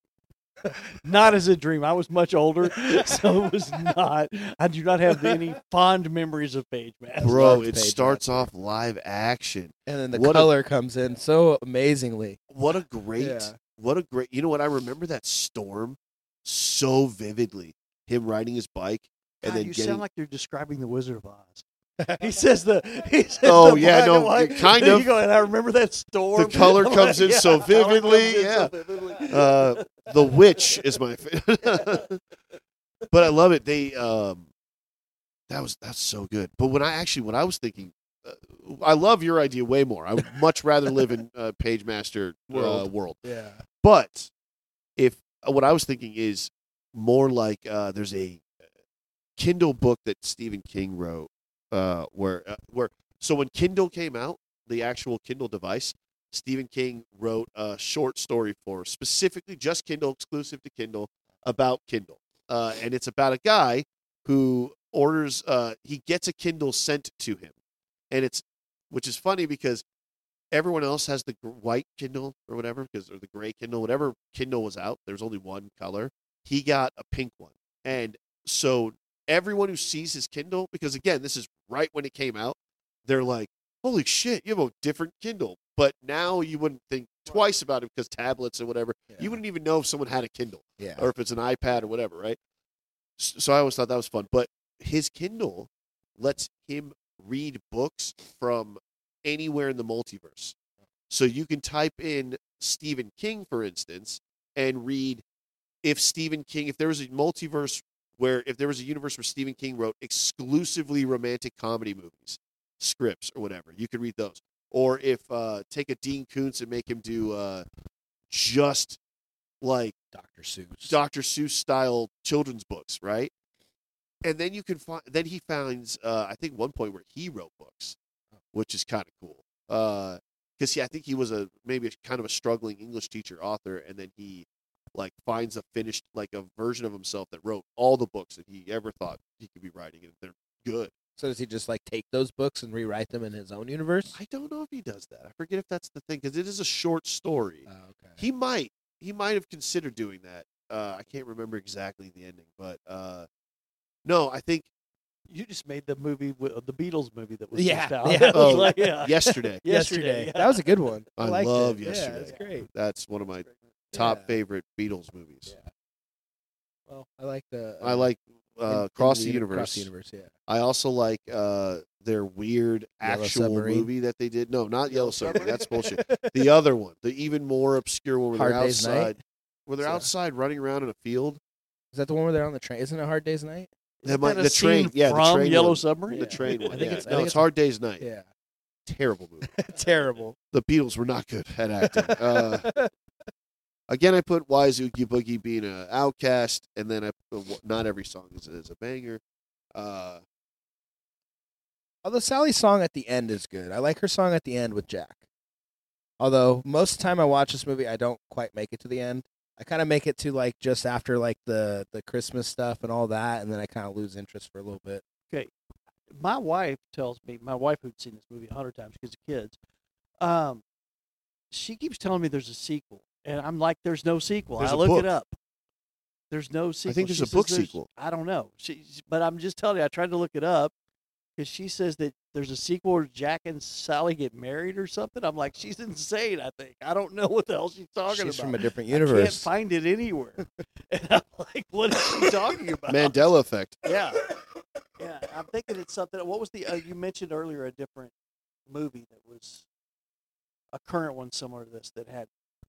Not as a dream. I was much older, so it was not. I do not have any fond memories of Page Master. Bro, loved it Page starts Master. off live action. And then the What a- color comes in so amazingly. What a great, Yeah. what a great. You know what? I remember that storm so vividly. Him riding his bike and God, then you getting. sound like you're describing the Wizard of Oz. He says the. He says Oh, the yeah, black no, and white. kind You of. go, and I remember that storm. The color comes in so Yeah, color comes vividly, in yeah. so vividly. uh, the Witch is my favorite. But I love it. They um, that was that's so good. But when I actually, when I was thinking, uh, I love your idea way more. I would much rather live in uh, Page Master uh, World. world. Yeah. But if uh, what I was thinking is more like uh, there's a Kindle book that Stephen King wrote, uh, where uh, where so when Kindle came out, the actual Kindle device, Stephen King wrote a short story for specifically just Kindle, exclusive to Kindle, about Kindle, uh, and it's about a guy who orders, uh, he gets a Kindle sent to him, and it's which is funny because everyone else has the gr- white Kindle or whatever, because or the gray Kindle, whatever Kindle was out. There's only one color. He got a pink one, and so everyone who sees his Kindle, because again, this is right when it came out, they're like, "Holy shit, you have a different Kindle!" But now you wouldn't think twice about it because tablets and whatever. Yeah. You wouldn't even know if someone had a Kindle Yeah. or if it's an iPad or whatever, right? S- So I always thought that was fun. But his Kindle lets him read books from anywhere in the multiverse. So you can type in Stephen King, for instance, and read if Stephen King, if there was a multiverse where, if there was a universe where Stephen King wrote exclusively romantic comedy movies, scripts or whatever, you could read those. Or if, uh, take a Dean Koontz and make him do uh, just like Doctor Seuss. Doctor Seuss style children's books, right? And then you can find. Then he finds. Uh, I think one point where he wrote books, which is kind of cool. Because I think he was a maybe a, kind of a struggling English teacher author, and then he like finds a finished like a version of himself that wrote all the books that he ever thought he could be writing, and they're good. So does he just like take those books and rewrite them in his own universe? I don't know if he does that. I forget if that's the thing because it is a short story. Oh, okay. He might. He might have considered doing that. Uh, I can't remember exactly the ending, but uh, no, I think You just made the movie, wi- the Beatles movie that was Yeah, just out. yeah. That was Oh, like, yeah. Yesterday. Yesterday, yeah. That was a good one. I liked love it. Yesterday. Yeah, it's great. That's one of my top Yeah. favorite Beatles movies. Yeah. Well, I like the. I like uh, In- Cross in the Uni- Universe. Cross the universe. Yeah. I also like uh, their weird Yellow actual Submarine? movie that they did. No, not Yellow Yellow Submarine. Submarine? That's bullshit. The other one, the even more obscure one, where Hard they're Day's Night? outside, where they're So- outside running around in a field. Is that the one where they're on the train? Isn't it Hard Day's Night? That might- that a the train, scene yeah, the from train Yellow one. Submarine? The Yeah. train I one. think yeah. it's- I no, think it's it's- Hard Day's Night. Yeah. Terrible movie. Terrible. The Beatles were not good at acting. Uh, again, I put Wise Oogie Boogie being an outcast, and then I put, not every song is, is a banger. Uh, Although Sally's song at the end is good. I like her song at the end with Jack. Although most of the time I watch this movie, I don't quite make it to the end. I kind of make it to like just after like the the Christmas stuff and all that, and then I kind of lose interest for a little bit. My wife tells me, my wife who'd seen this movie a hundred times because of kids, um, she keeps telling me there's a sequel, and I'm like, there's no sequel. There's I a look book. it up. There's no sequel. think there's She a says book there's- sequel. I don't know. She, but I'm just telling you, I tried to look it up because she says that there's a sequel where Jack and Sally get married or something. I'm like, she's insane. I think I don't know what the hell she's talking She's about. from a different I can't universe. find it anywhere. And I'm like, what is she talking about? Mandela Effect. Yeah, yeah. I'm thinking it's something. What was the? Uh, you mentioned earlier a different movie that was a current one similar to this that had.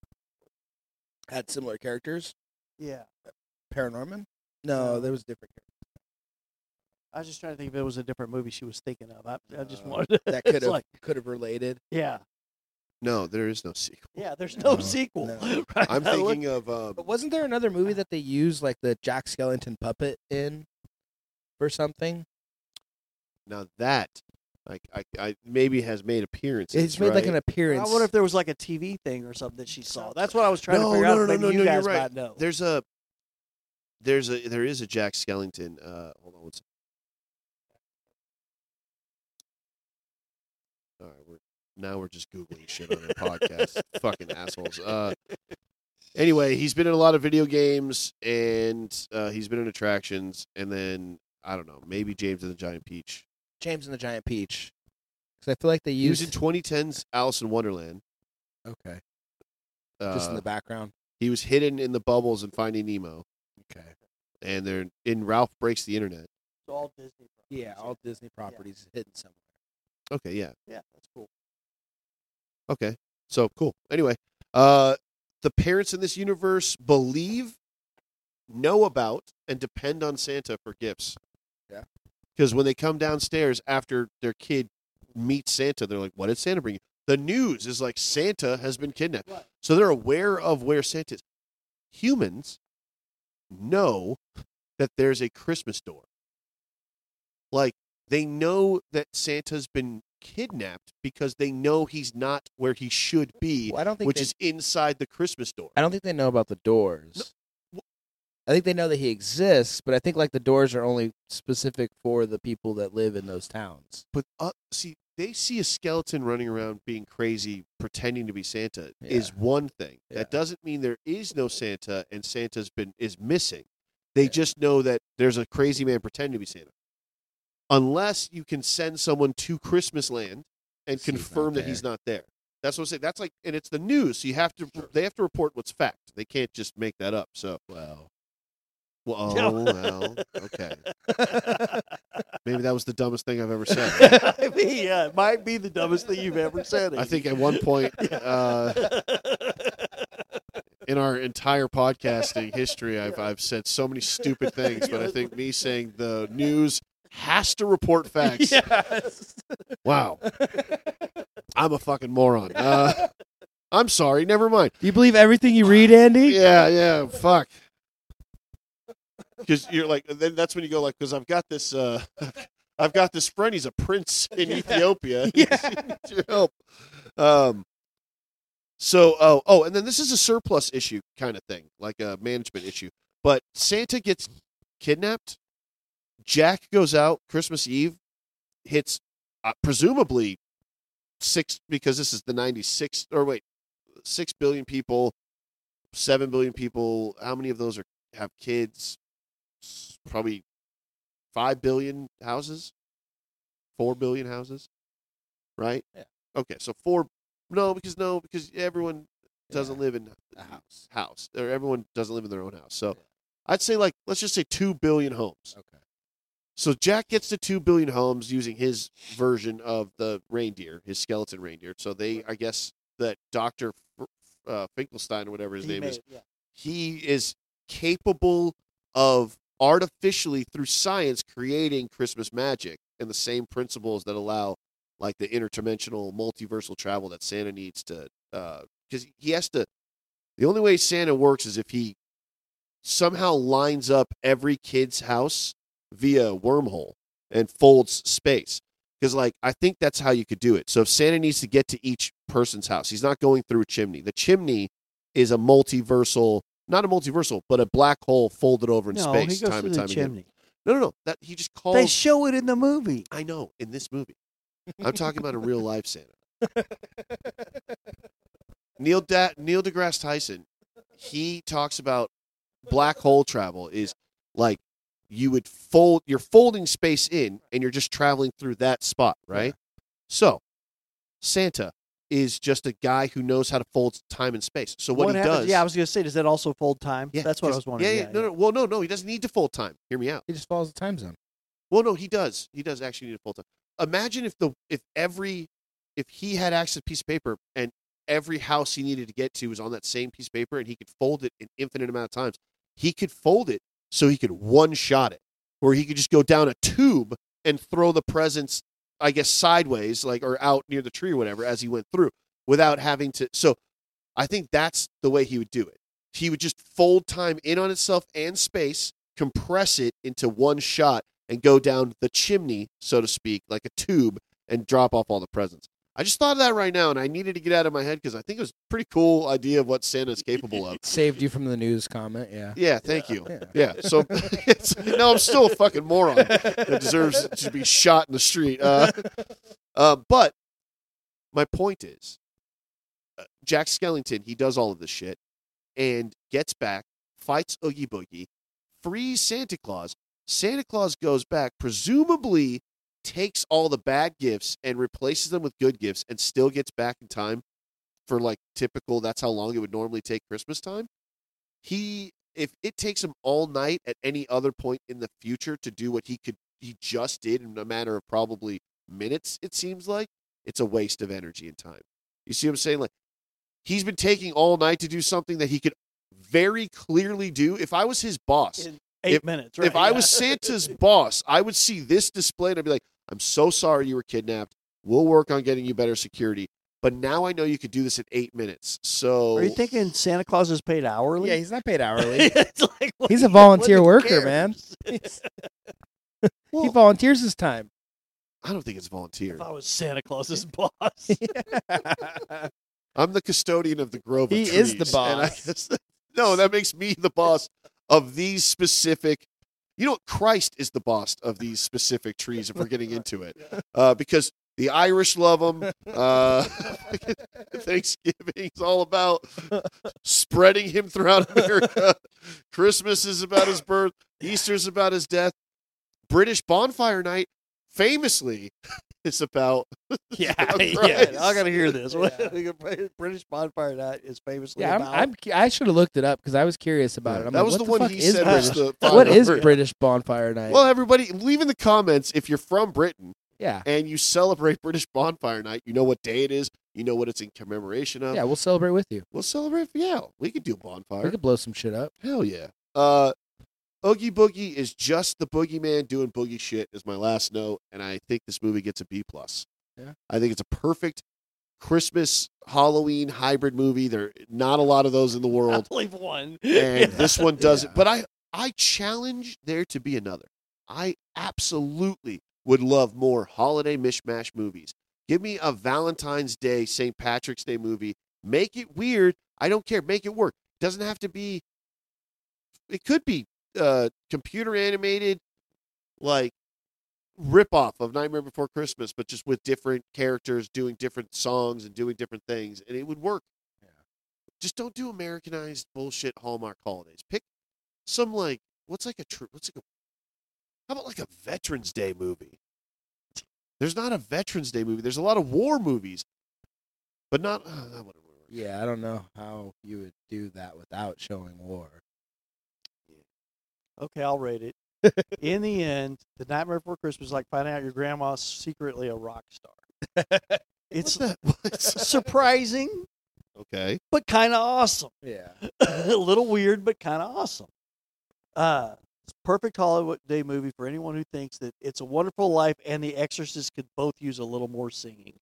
Had similar characters. Yeah, Paranorman? No, No. there was different characters. I was just trying to think if it was a different movie she was thinking of. I, I just Uh, wanted to, That could it's have like, could have related. yeah, No, there is no sequel. yeah. There's no, No, sequel. no. Right? I'm I looked- thinking of. Um, But wasn't there another movie that they used like the Jack Skellington puppet in for something? now that, like, I, I maybe has made appearances. It's made like right? an appearance. I wonder if there was like a T V thing or something that she saw. That's what I was trying No, to figure no, out. no, no, Maybe no, you no, you're guys right. might know. There's a. There's a there is a Jack Skellington. Uh, hold on one second. All right, we're now we're just googling shit on our podcast. Fucking assholes. Uh, anyway, he's been in a lot of video games, and uh, he's been in attractions, and then I don't know, maybe James and the Giant Peach. James and the Giant Peach. Because I feel like they He was used in twenty ten's Alice in Wonderland. okay, Uh, just in the background. he was hidden in the bubbles in Finding Nemo, Okay. and they're in Ralph Breaks the Internet. It's all Disney. Yeah, all Disney properties hidden somewhere. Okay, yeah. Yeah, that's cool. Okay. So cool. Anyway, uh the parents in this universe believe, know about, and depend on Santa for gifts. Yeah. Because when they come downstairs after their kid meets Santa, they're like, what did Santa bring you? The news is like Santa has been kidnapped. Right. So they're aware of where Santa is. Humans know that there's a Christmas door. Like, they know that Santa's been kidnapped because they know he's not where he should be, Well, I don't think which they, is inside the Christmas door. I don't think they know about the doors. No, I think they know that he exists, but I think like the doors are only specific for the people that live in those towns. But uh, see, they see a skeleton running around being crazy, pretending to be Santa is Yeah. one thing. Yeah. That doesn't mean there is no Santa and Santa's been is missing. They Yeah. just know that there's a crazy man pretending to be Santa. Unless you can send someone to Christmas Land and See he's confirm not that there. he's not there. That's what I'm saying. That's like, and it's the news. So you have to, they have to report what's fact. They can't just make that up. So, Well, well, oh, Yeah. well, okay. Maybe that was the dumbest thing I've ever said. I mean, yeah, it might be the dumbest thing you've ever said. I think at one point uh, in our entire podcasting history, I've I've said so many stupid things, but I think me saying the news has to report facts. yes. Wow, I'm a fucking moron. Uh, I'm sorry. Never mind. Do you believe everything you read, Andy? Yeah, yeah. Fuck. Because you're like, then that's when you go like, because I've got this, uh, I've got this friend. He's a prince in Ethiopia. Yeah. He needs your help. Um. So, oh, oh, and then this is a surplus issue kind of thing, like a management issue. But Santa gets kidnapped. Jack goes out Christmas Eve, hits uh, presumably six because this is the ninety-six or wait, six billion people, seven billion people. How many of those are have kids? S- Probably five billion houses, four billion houses, right? Yeah. Okay, so four. No, because no, because everyone doesn't Yeah. live in A house. house, or everyone doesn't live in their own house. So Yeah. I'd say like let's just say two billion homes. Okay. So Jack gets to two billion homes using his version of the reindeer, his skeleton reindeer. So they, I guess, that Doctor Uh, Finkelstein or whatever his He name made is, it, yeah. he is capable of artificially through science creating Christmas magic and the same principles that allow like the interdimensional multiversal travel that Santa needs to because he has to the only way Santa works is if he somehow lines up every kid's house via a wormhole and folds space because like I think that's how you could do it. So if Santa needs to get to each person's house, he's not going through a chimney. The chimney is a multiversal not a multiversal, but a black hole folded over in No, space he goes time through and the time again. chimney. No, no, no. That he just calls. They show it in the movie. I know in this movie. I'm talking about a real life Santa. Neil da- Neil deGrasse Tyson. He talks about black hole travel is like you would fold. You're folding space in, and you're just traveling through that spot, right? Yeah. So Santa is just a guy who knows how to fold time and space. So what, he happens- does, Yeah, I was going to say, does that also fold time? yeah, That's what I 'cause- was wondering. Yeah, yeah, no, no, well, no, no, he doesn't need to fold time. Hear me out. He just follows the time zone. Well, no, he does. He does actually need a full time. Imagine if the if every if he had access to a piece of paper and every house he needed to get to was on that same piece of paper and he could fold it an infinite amount of times. He could fold it so he could one shot it, where he could just go down a tube and throw the presents, I guess, sideways, like or out near the tree or whatever, as he went through, without having to. So, I think that's the way he would do it. He would just fold time in on itself and space, compress it into one shot, and go down the chimney, so to speak, like a tube, and drop off all the presents. I just thought of that right now, and I needed to get out of my head because I think it was a pretty cool idea of what Santa's capable of. Saved you from the news comment, yeah. Yeah, thank you. Yeah. Yeah, so it's, no, I'm still a fucking moron that deserves to be shot in the street. Uh, uh, but my point is, uh, Jack Skellington, he does all of this shit and gets back, fights Oogie Boogie, frees Santa Claus. Santa Claus goes back, presumably takes all the bad gifts and replaces them with good gifts and still gets back in time for like typical, that's how long it would normally take Christmas time. He, if it takes him all night at any other point in the future to do what he could, he just did in a matter of probably minutes, it seems like, it's a waste of energy and time. You see what I'm saying? Like, he's been taking all night to do something that he could very clearly do. If I was his boss, In eight if, minutes, right? if I yeah. was Santa's boss, I would see this display and I'd be like, I'm so sorry you were kidnapped. We'll work on getting you better security. But now I know you could do this in eight minutes. So Are you thinking Santa Claus is paid hourly? Yeah, he's not paid hourly. It's like, what He's do a you- volunteer what worker, cares? man. he Well, volunteers his time. I don't think it's volunteer. If I was Santa Claus's boss, I'm the custodian of the grove of He trees. is the and I boss. guess- no, that makes me the boss of these specific. You know what? Christ is the boss of these specific trees if we're getting into it. Uh, because the Irish love them. Uh, Thanksgiving is all about spreading him throughout America. Christmas is about his birth. Easter's about his death. British bonfire night, famously, is about yeah, about yeah. Christ. I gotta hear this. Yeah. British bonfire night is famously Yeah, I'm, about. I'm, I should have looked it up because I was curious about it. I'm that like, was what the one fuck he is said was British? the What is fire- British bonfire night? Well, everybody, leave in the comments if you're from Britain yeah, and you celebrate British bonfire night. You know what day it is. You know what it's in commemoration of. yeah, we'll celebrate with you. We'll celebrate. Yeah, we could do bonfire. We could blow some shit up. Hell yeah. Uh, Oogie Boogie is just the boogeyman doing boogie shit is my last note, and I think this movie gets a B plus. Yeah. I think it's a perfect Christmas Halloween hybrid movie. There are not a lot of those in the I world, believe one. and this one does Yeah. it. But I I challenge there to be another. I absolutely would love more holiday mishmash movies. Give me a Valentine's Day, Saint Patrick's Day movie. Make it weird. I don't care. Make it work. It doesn't have to be. It could be uh, computer animated, like ripoff of Nightmare Before Christmas, but just with different characters doing different songs and doing different things, and it would work. Yeah. Just don't do Americanized bullshit Hallmark holidays. Pick some like what's like a tr- what's like a How about like a Veterans Day movie? There's not a Veterans Day movie. There's a lot of war movies, but not. Uh, whatever. Yeah, I don't know how you would do that without showing war. Okay, I'll rate it. In the end, The Nightmare Before Christmas is like finding out your grandma's secretly a rock star. It's What the- what's- surprising, okay. but kind of awesome. Yeah. A little weird, but kind of awesome. Uh, it's a perfect holiday movie for anyone who thinks that It's a Wonderful Life and The Exorcist could both use a little more singing.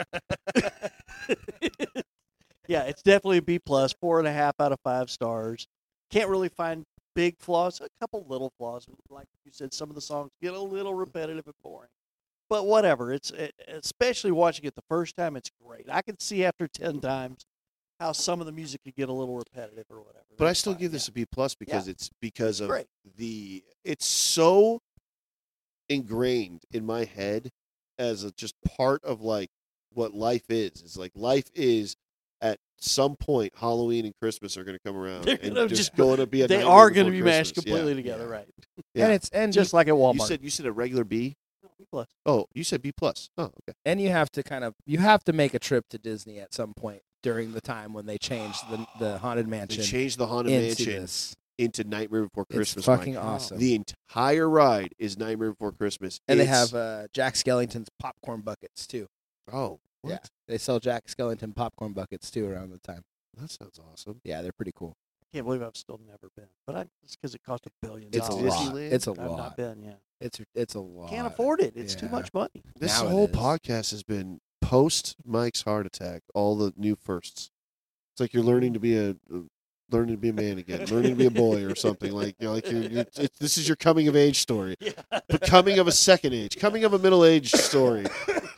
Yeah, it's definitely a B plus, four and a half out of five stars. Can't really find big flaws, a couple little flaws. Like you said, some of the songs get a little repetitive and boring. But whatever, it's it, especially watching it the first time, it's great. I can see after ten times how some of the music could get a little repetitive or whatever. But I That's still fine, give this yeah. a B plus because Yeah. it's because of Great. the. It's so ingrained in my head as a just part of like what life is. It's like life is at some point Halloween and Christmas are going to come around They're and gonna just just- going to be a They Nightmare are going to Before be mashed Christmas. completely Yeah. together, right? Yeah. And it's and Just like at Walmart. You said you said a regular B. B plus. Oh, you said B plus. Oh, okay. and you have to kind of you have to make a trip to Disney at some point during the time when they changed the the haunted They mansion changed the haunted into mansion this. into Nightmare Before Christmas. It's fucking Mike. awesome. The entire ride is Nightmare Before Christmas, and they It's- have uh, Jack Skellington's popcorn buckets too. oh, what? Yeah, they sell Jack Skellington popcorn buckets too around the time. That sounds awesome. Yeah, they're pretty cool. Can't believe I've still never been. But I, it's because it cost a billion It's It's a dollars. lot. Disneyland? It's a I've lot. not been, yeah. It's it's a lot. Can't afford it. It's too Yeah. much money. This Now it whole is. podcast has been post Mike's heart attack. All the new firsts. It's like you're learning to be a uh, learning to be a man again, learning to be a boy or something. Like you know, like you're, you're, it, this is your coming of age story, but coming of a second age, coming of a middle age story.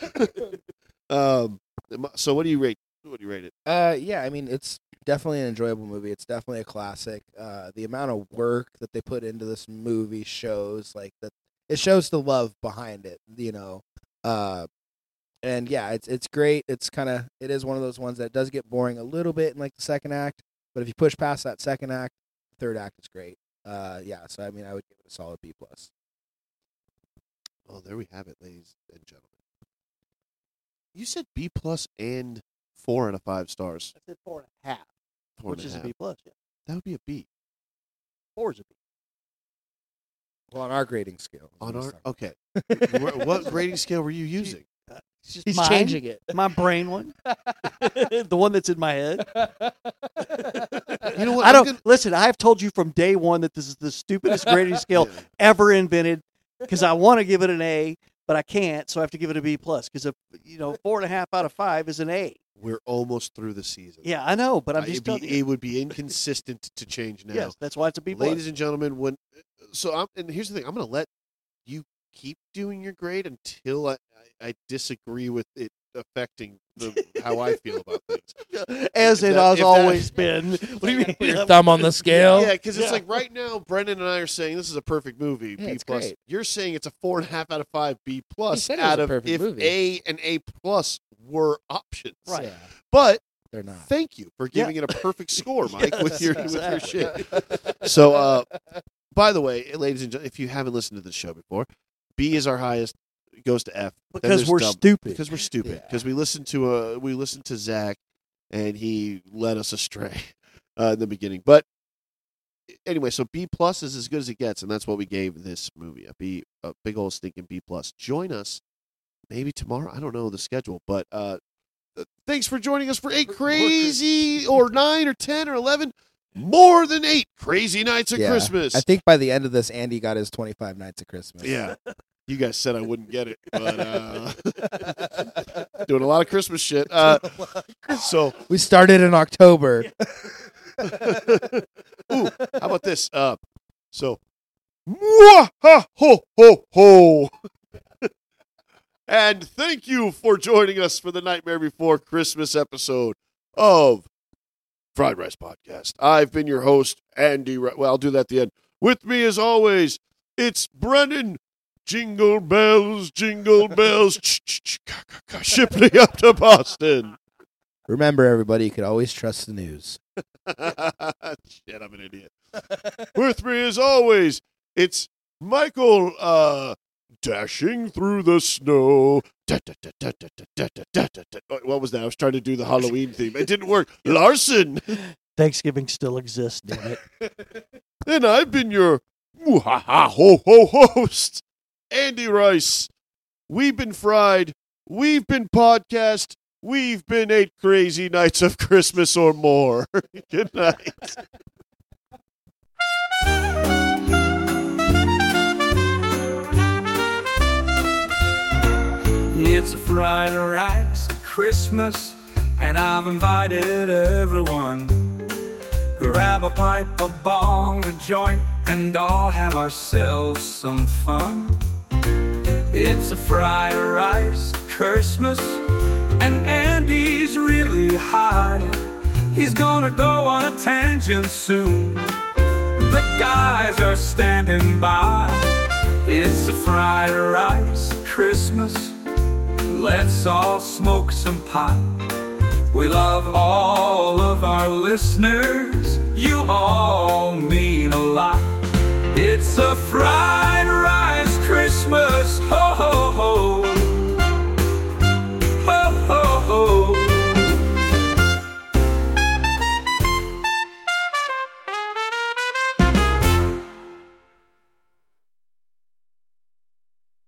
um. So what do you rate? What do you rate it? Uh, yeah, I mean, it's definitely an enjoyable movie. It's definitely a classic. Uh, the amount of work that they put into this movie shows like that. It shows the love behind it, you know. Uh, and yeah, it's it's great. It's kind of it is one of those ones that does get boring a little bit in like the second act, but if you push past that second act, the third act is great. Uh, yeah, so I mean, I would give it a solid B plus. Oh, there we have it, ladies and gentlemen. You said B plus and four out of five stars. I said four and a half, Four which and a is a half. B plus. Yeah. That would be a B. Four is a B. Well, on our grading scale. On I'm our sorry. okay. Wh- what grading scale were you using? It's just He's mine, changing it. My brain one. The one that's in my head. You know what? I I'm don't gonna- listen. I have told you from day one that this is the stupidest grading scale Yeah. ever invented because I want to give it an A, but I can't, so I have to give it a B plus because you know four and a half out of five is an A. We're almost through the season. Yeah, I know, but I'm Uh, just it'd telling be, you. it would be inconsistent to change now. Yes, that's why it's a B plus. Ladies and gentlemen, when so I'm and here's the thing, I'm going to let you keep doing your grade until I, I, I disagree with it affecting the how I feel about things. As If it that- has if that- always been. What do you mean? Put your thumb on the scale. Yeah, because it's Yeah. like right now, Brendan and I are saying this is a perfect movie, Yeah, B it's plus. great. You're saying it's a four and a half out of five, B plus. said it was Out a of perfect if movie. A and A plus were options, Right. Yeah, But they're not. thank you for Yeah. giving it a perfect score, Mike, with Yes, your with exactly. your shit. So, uh, by the way, ladies and gentlemen, if you haven't listened to this show before, B is our highest, goes to F then Because there's we're dub- stupid. Because we're stupid. Yeah. Because we listened to uh, we listened to Zach, and he led us astray uh, in the beginning. But anyway, so B plus is as good as it gets, and that's what we gave this movie a B, a big old stinking B plus. Join us maybe tomorrow. I don't know the schedule, but uh, uh, thanks for joining us for eight crazy or nine or ten or eleven. More than eight crazy nights of Yeah. Christmas. I think by the end of this, Andy got his twenty-five nights of Christmas. Yeah. You guys said I wouldn't get it, but uh, doing a lot of Christmas shit. Uh, so, We started in October. ooh, how about this? Uh, so, mwah, ha, ho, ho, ho. And thank you for joining us for the Nightmare Before Christmas episode of Fried Rice Podcast. I've been your host, Andy. Ri- Well, I'll do that at the end. With me, as always, it's Brendan. Jingle bells, jingle bells, shipping up to Boston. Remember, everybody, you could always trust the news. Shit, I'm an idiot. With me, as always, it's Michael, uh, dashing through the snow. Da, da, da, da, da, da, da, da, da, da. What was that? I was trying to do the Halloween theme. It didn't work. Larson. Thanksgiving still exists, damn it. And I've been your ha ho ho host, Andy Rice. We've been fried. We've been podcast. We've been eight crazy nights of Christmas or more. Good night. It's a fried rice Christmas, and I've invited everyone. Grab a pipe, a bong, a joint, and all have ourselves some fun. It's a fried rice Christmas, and Andy's really high. He's gonna go on a tangent soon. The guys are standing by. It's a fried rice Christmas. Let's all smoke some pot. We love all of our listeners. You all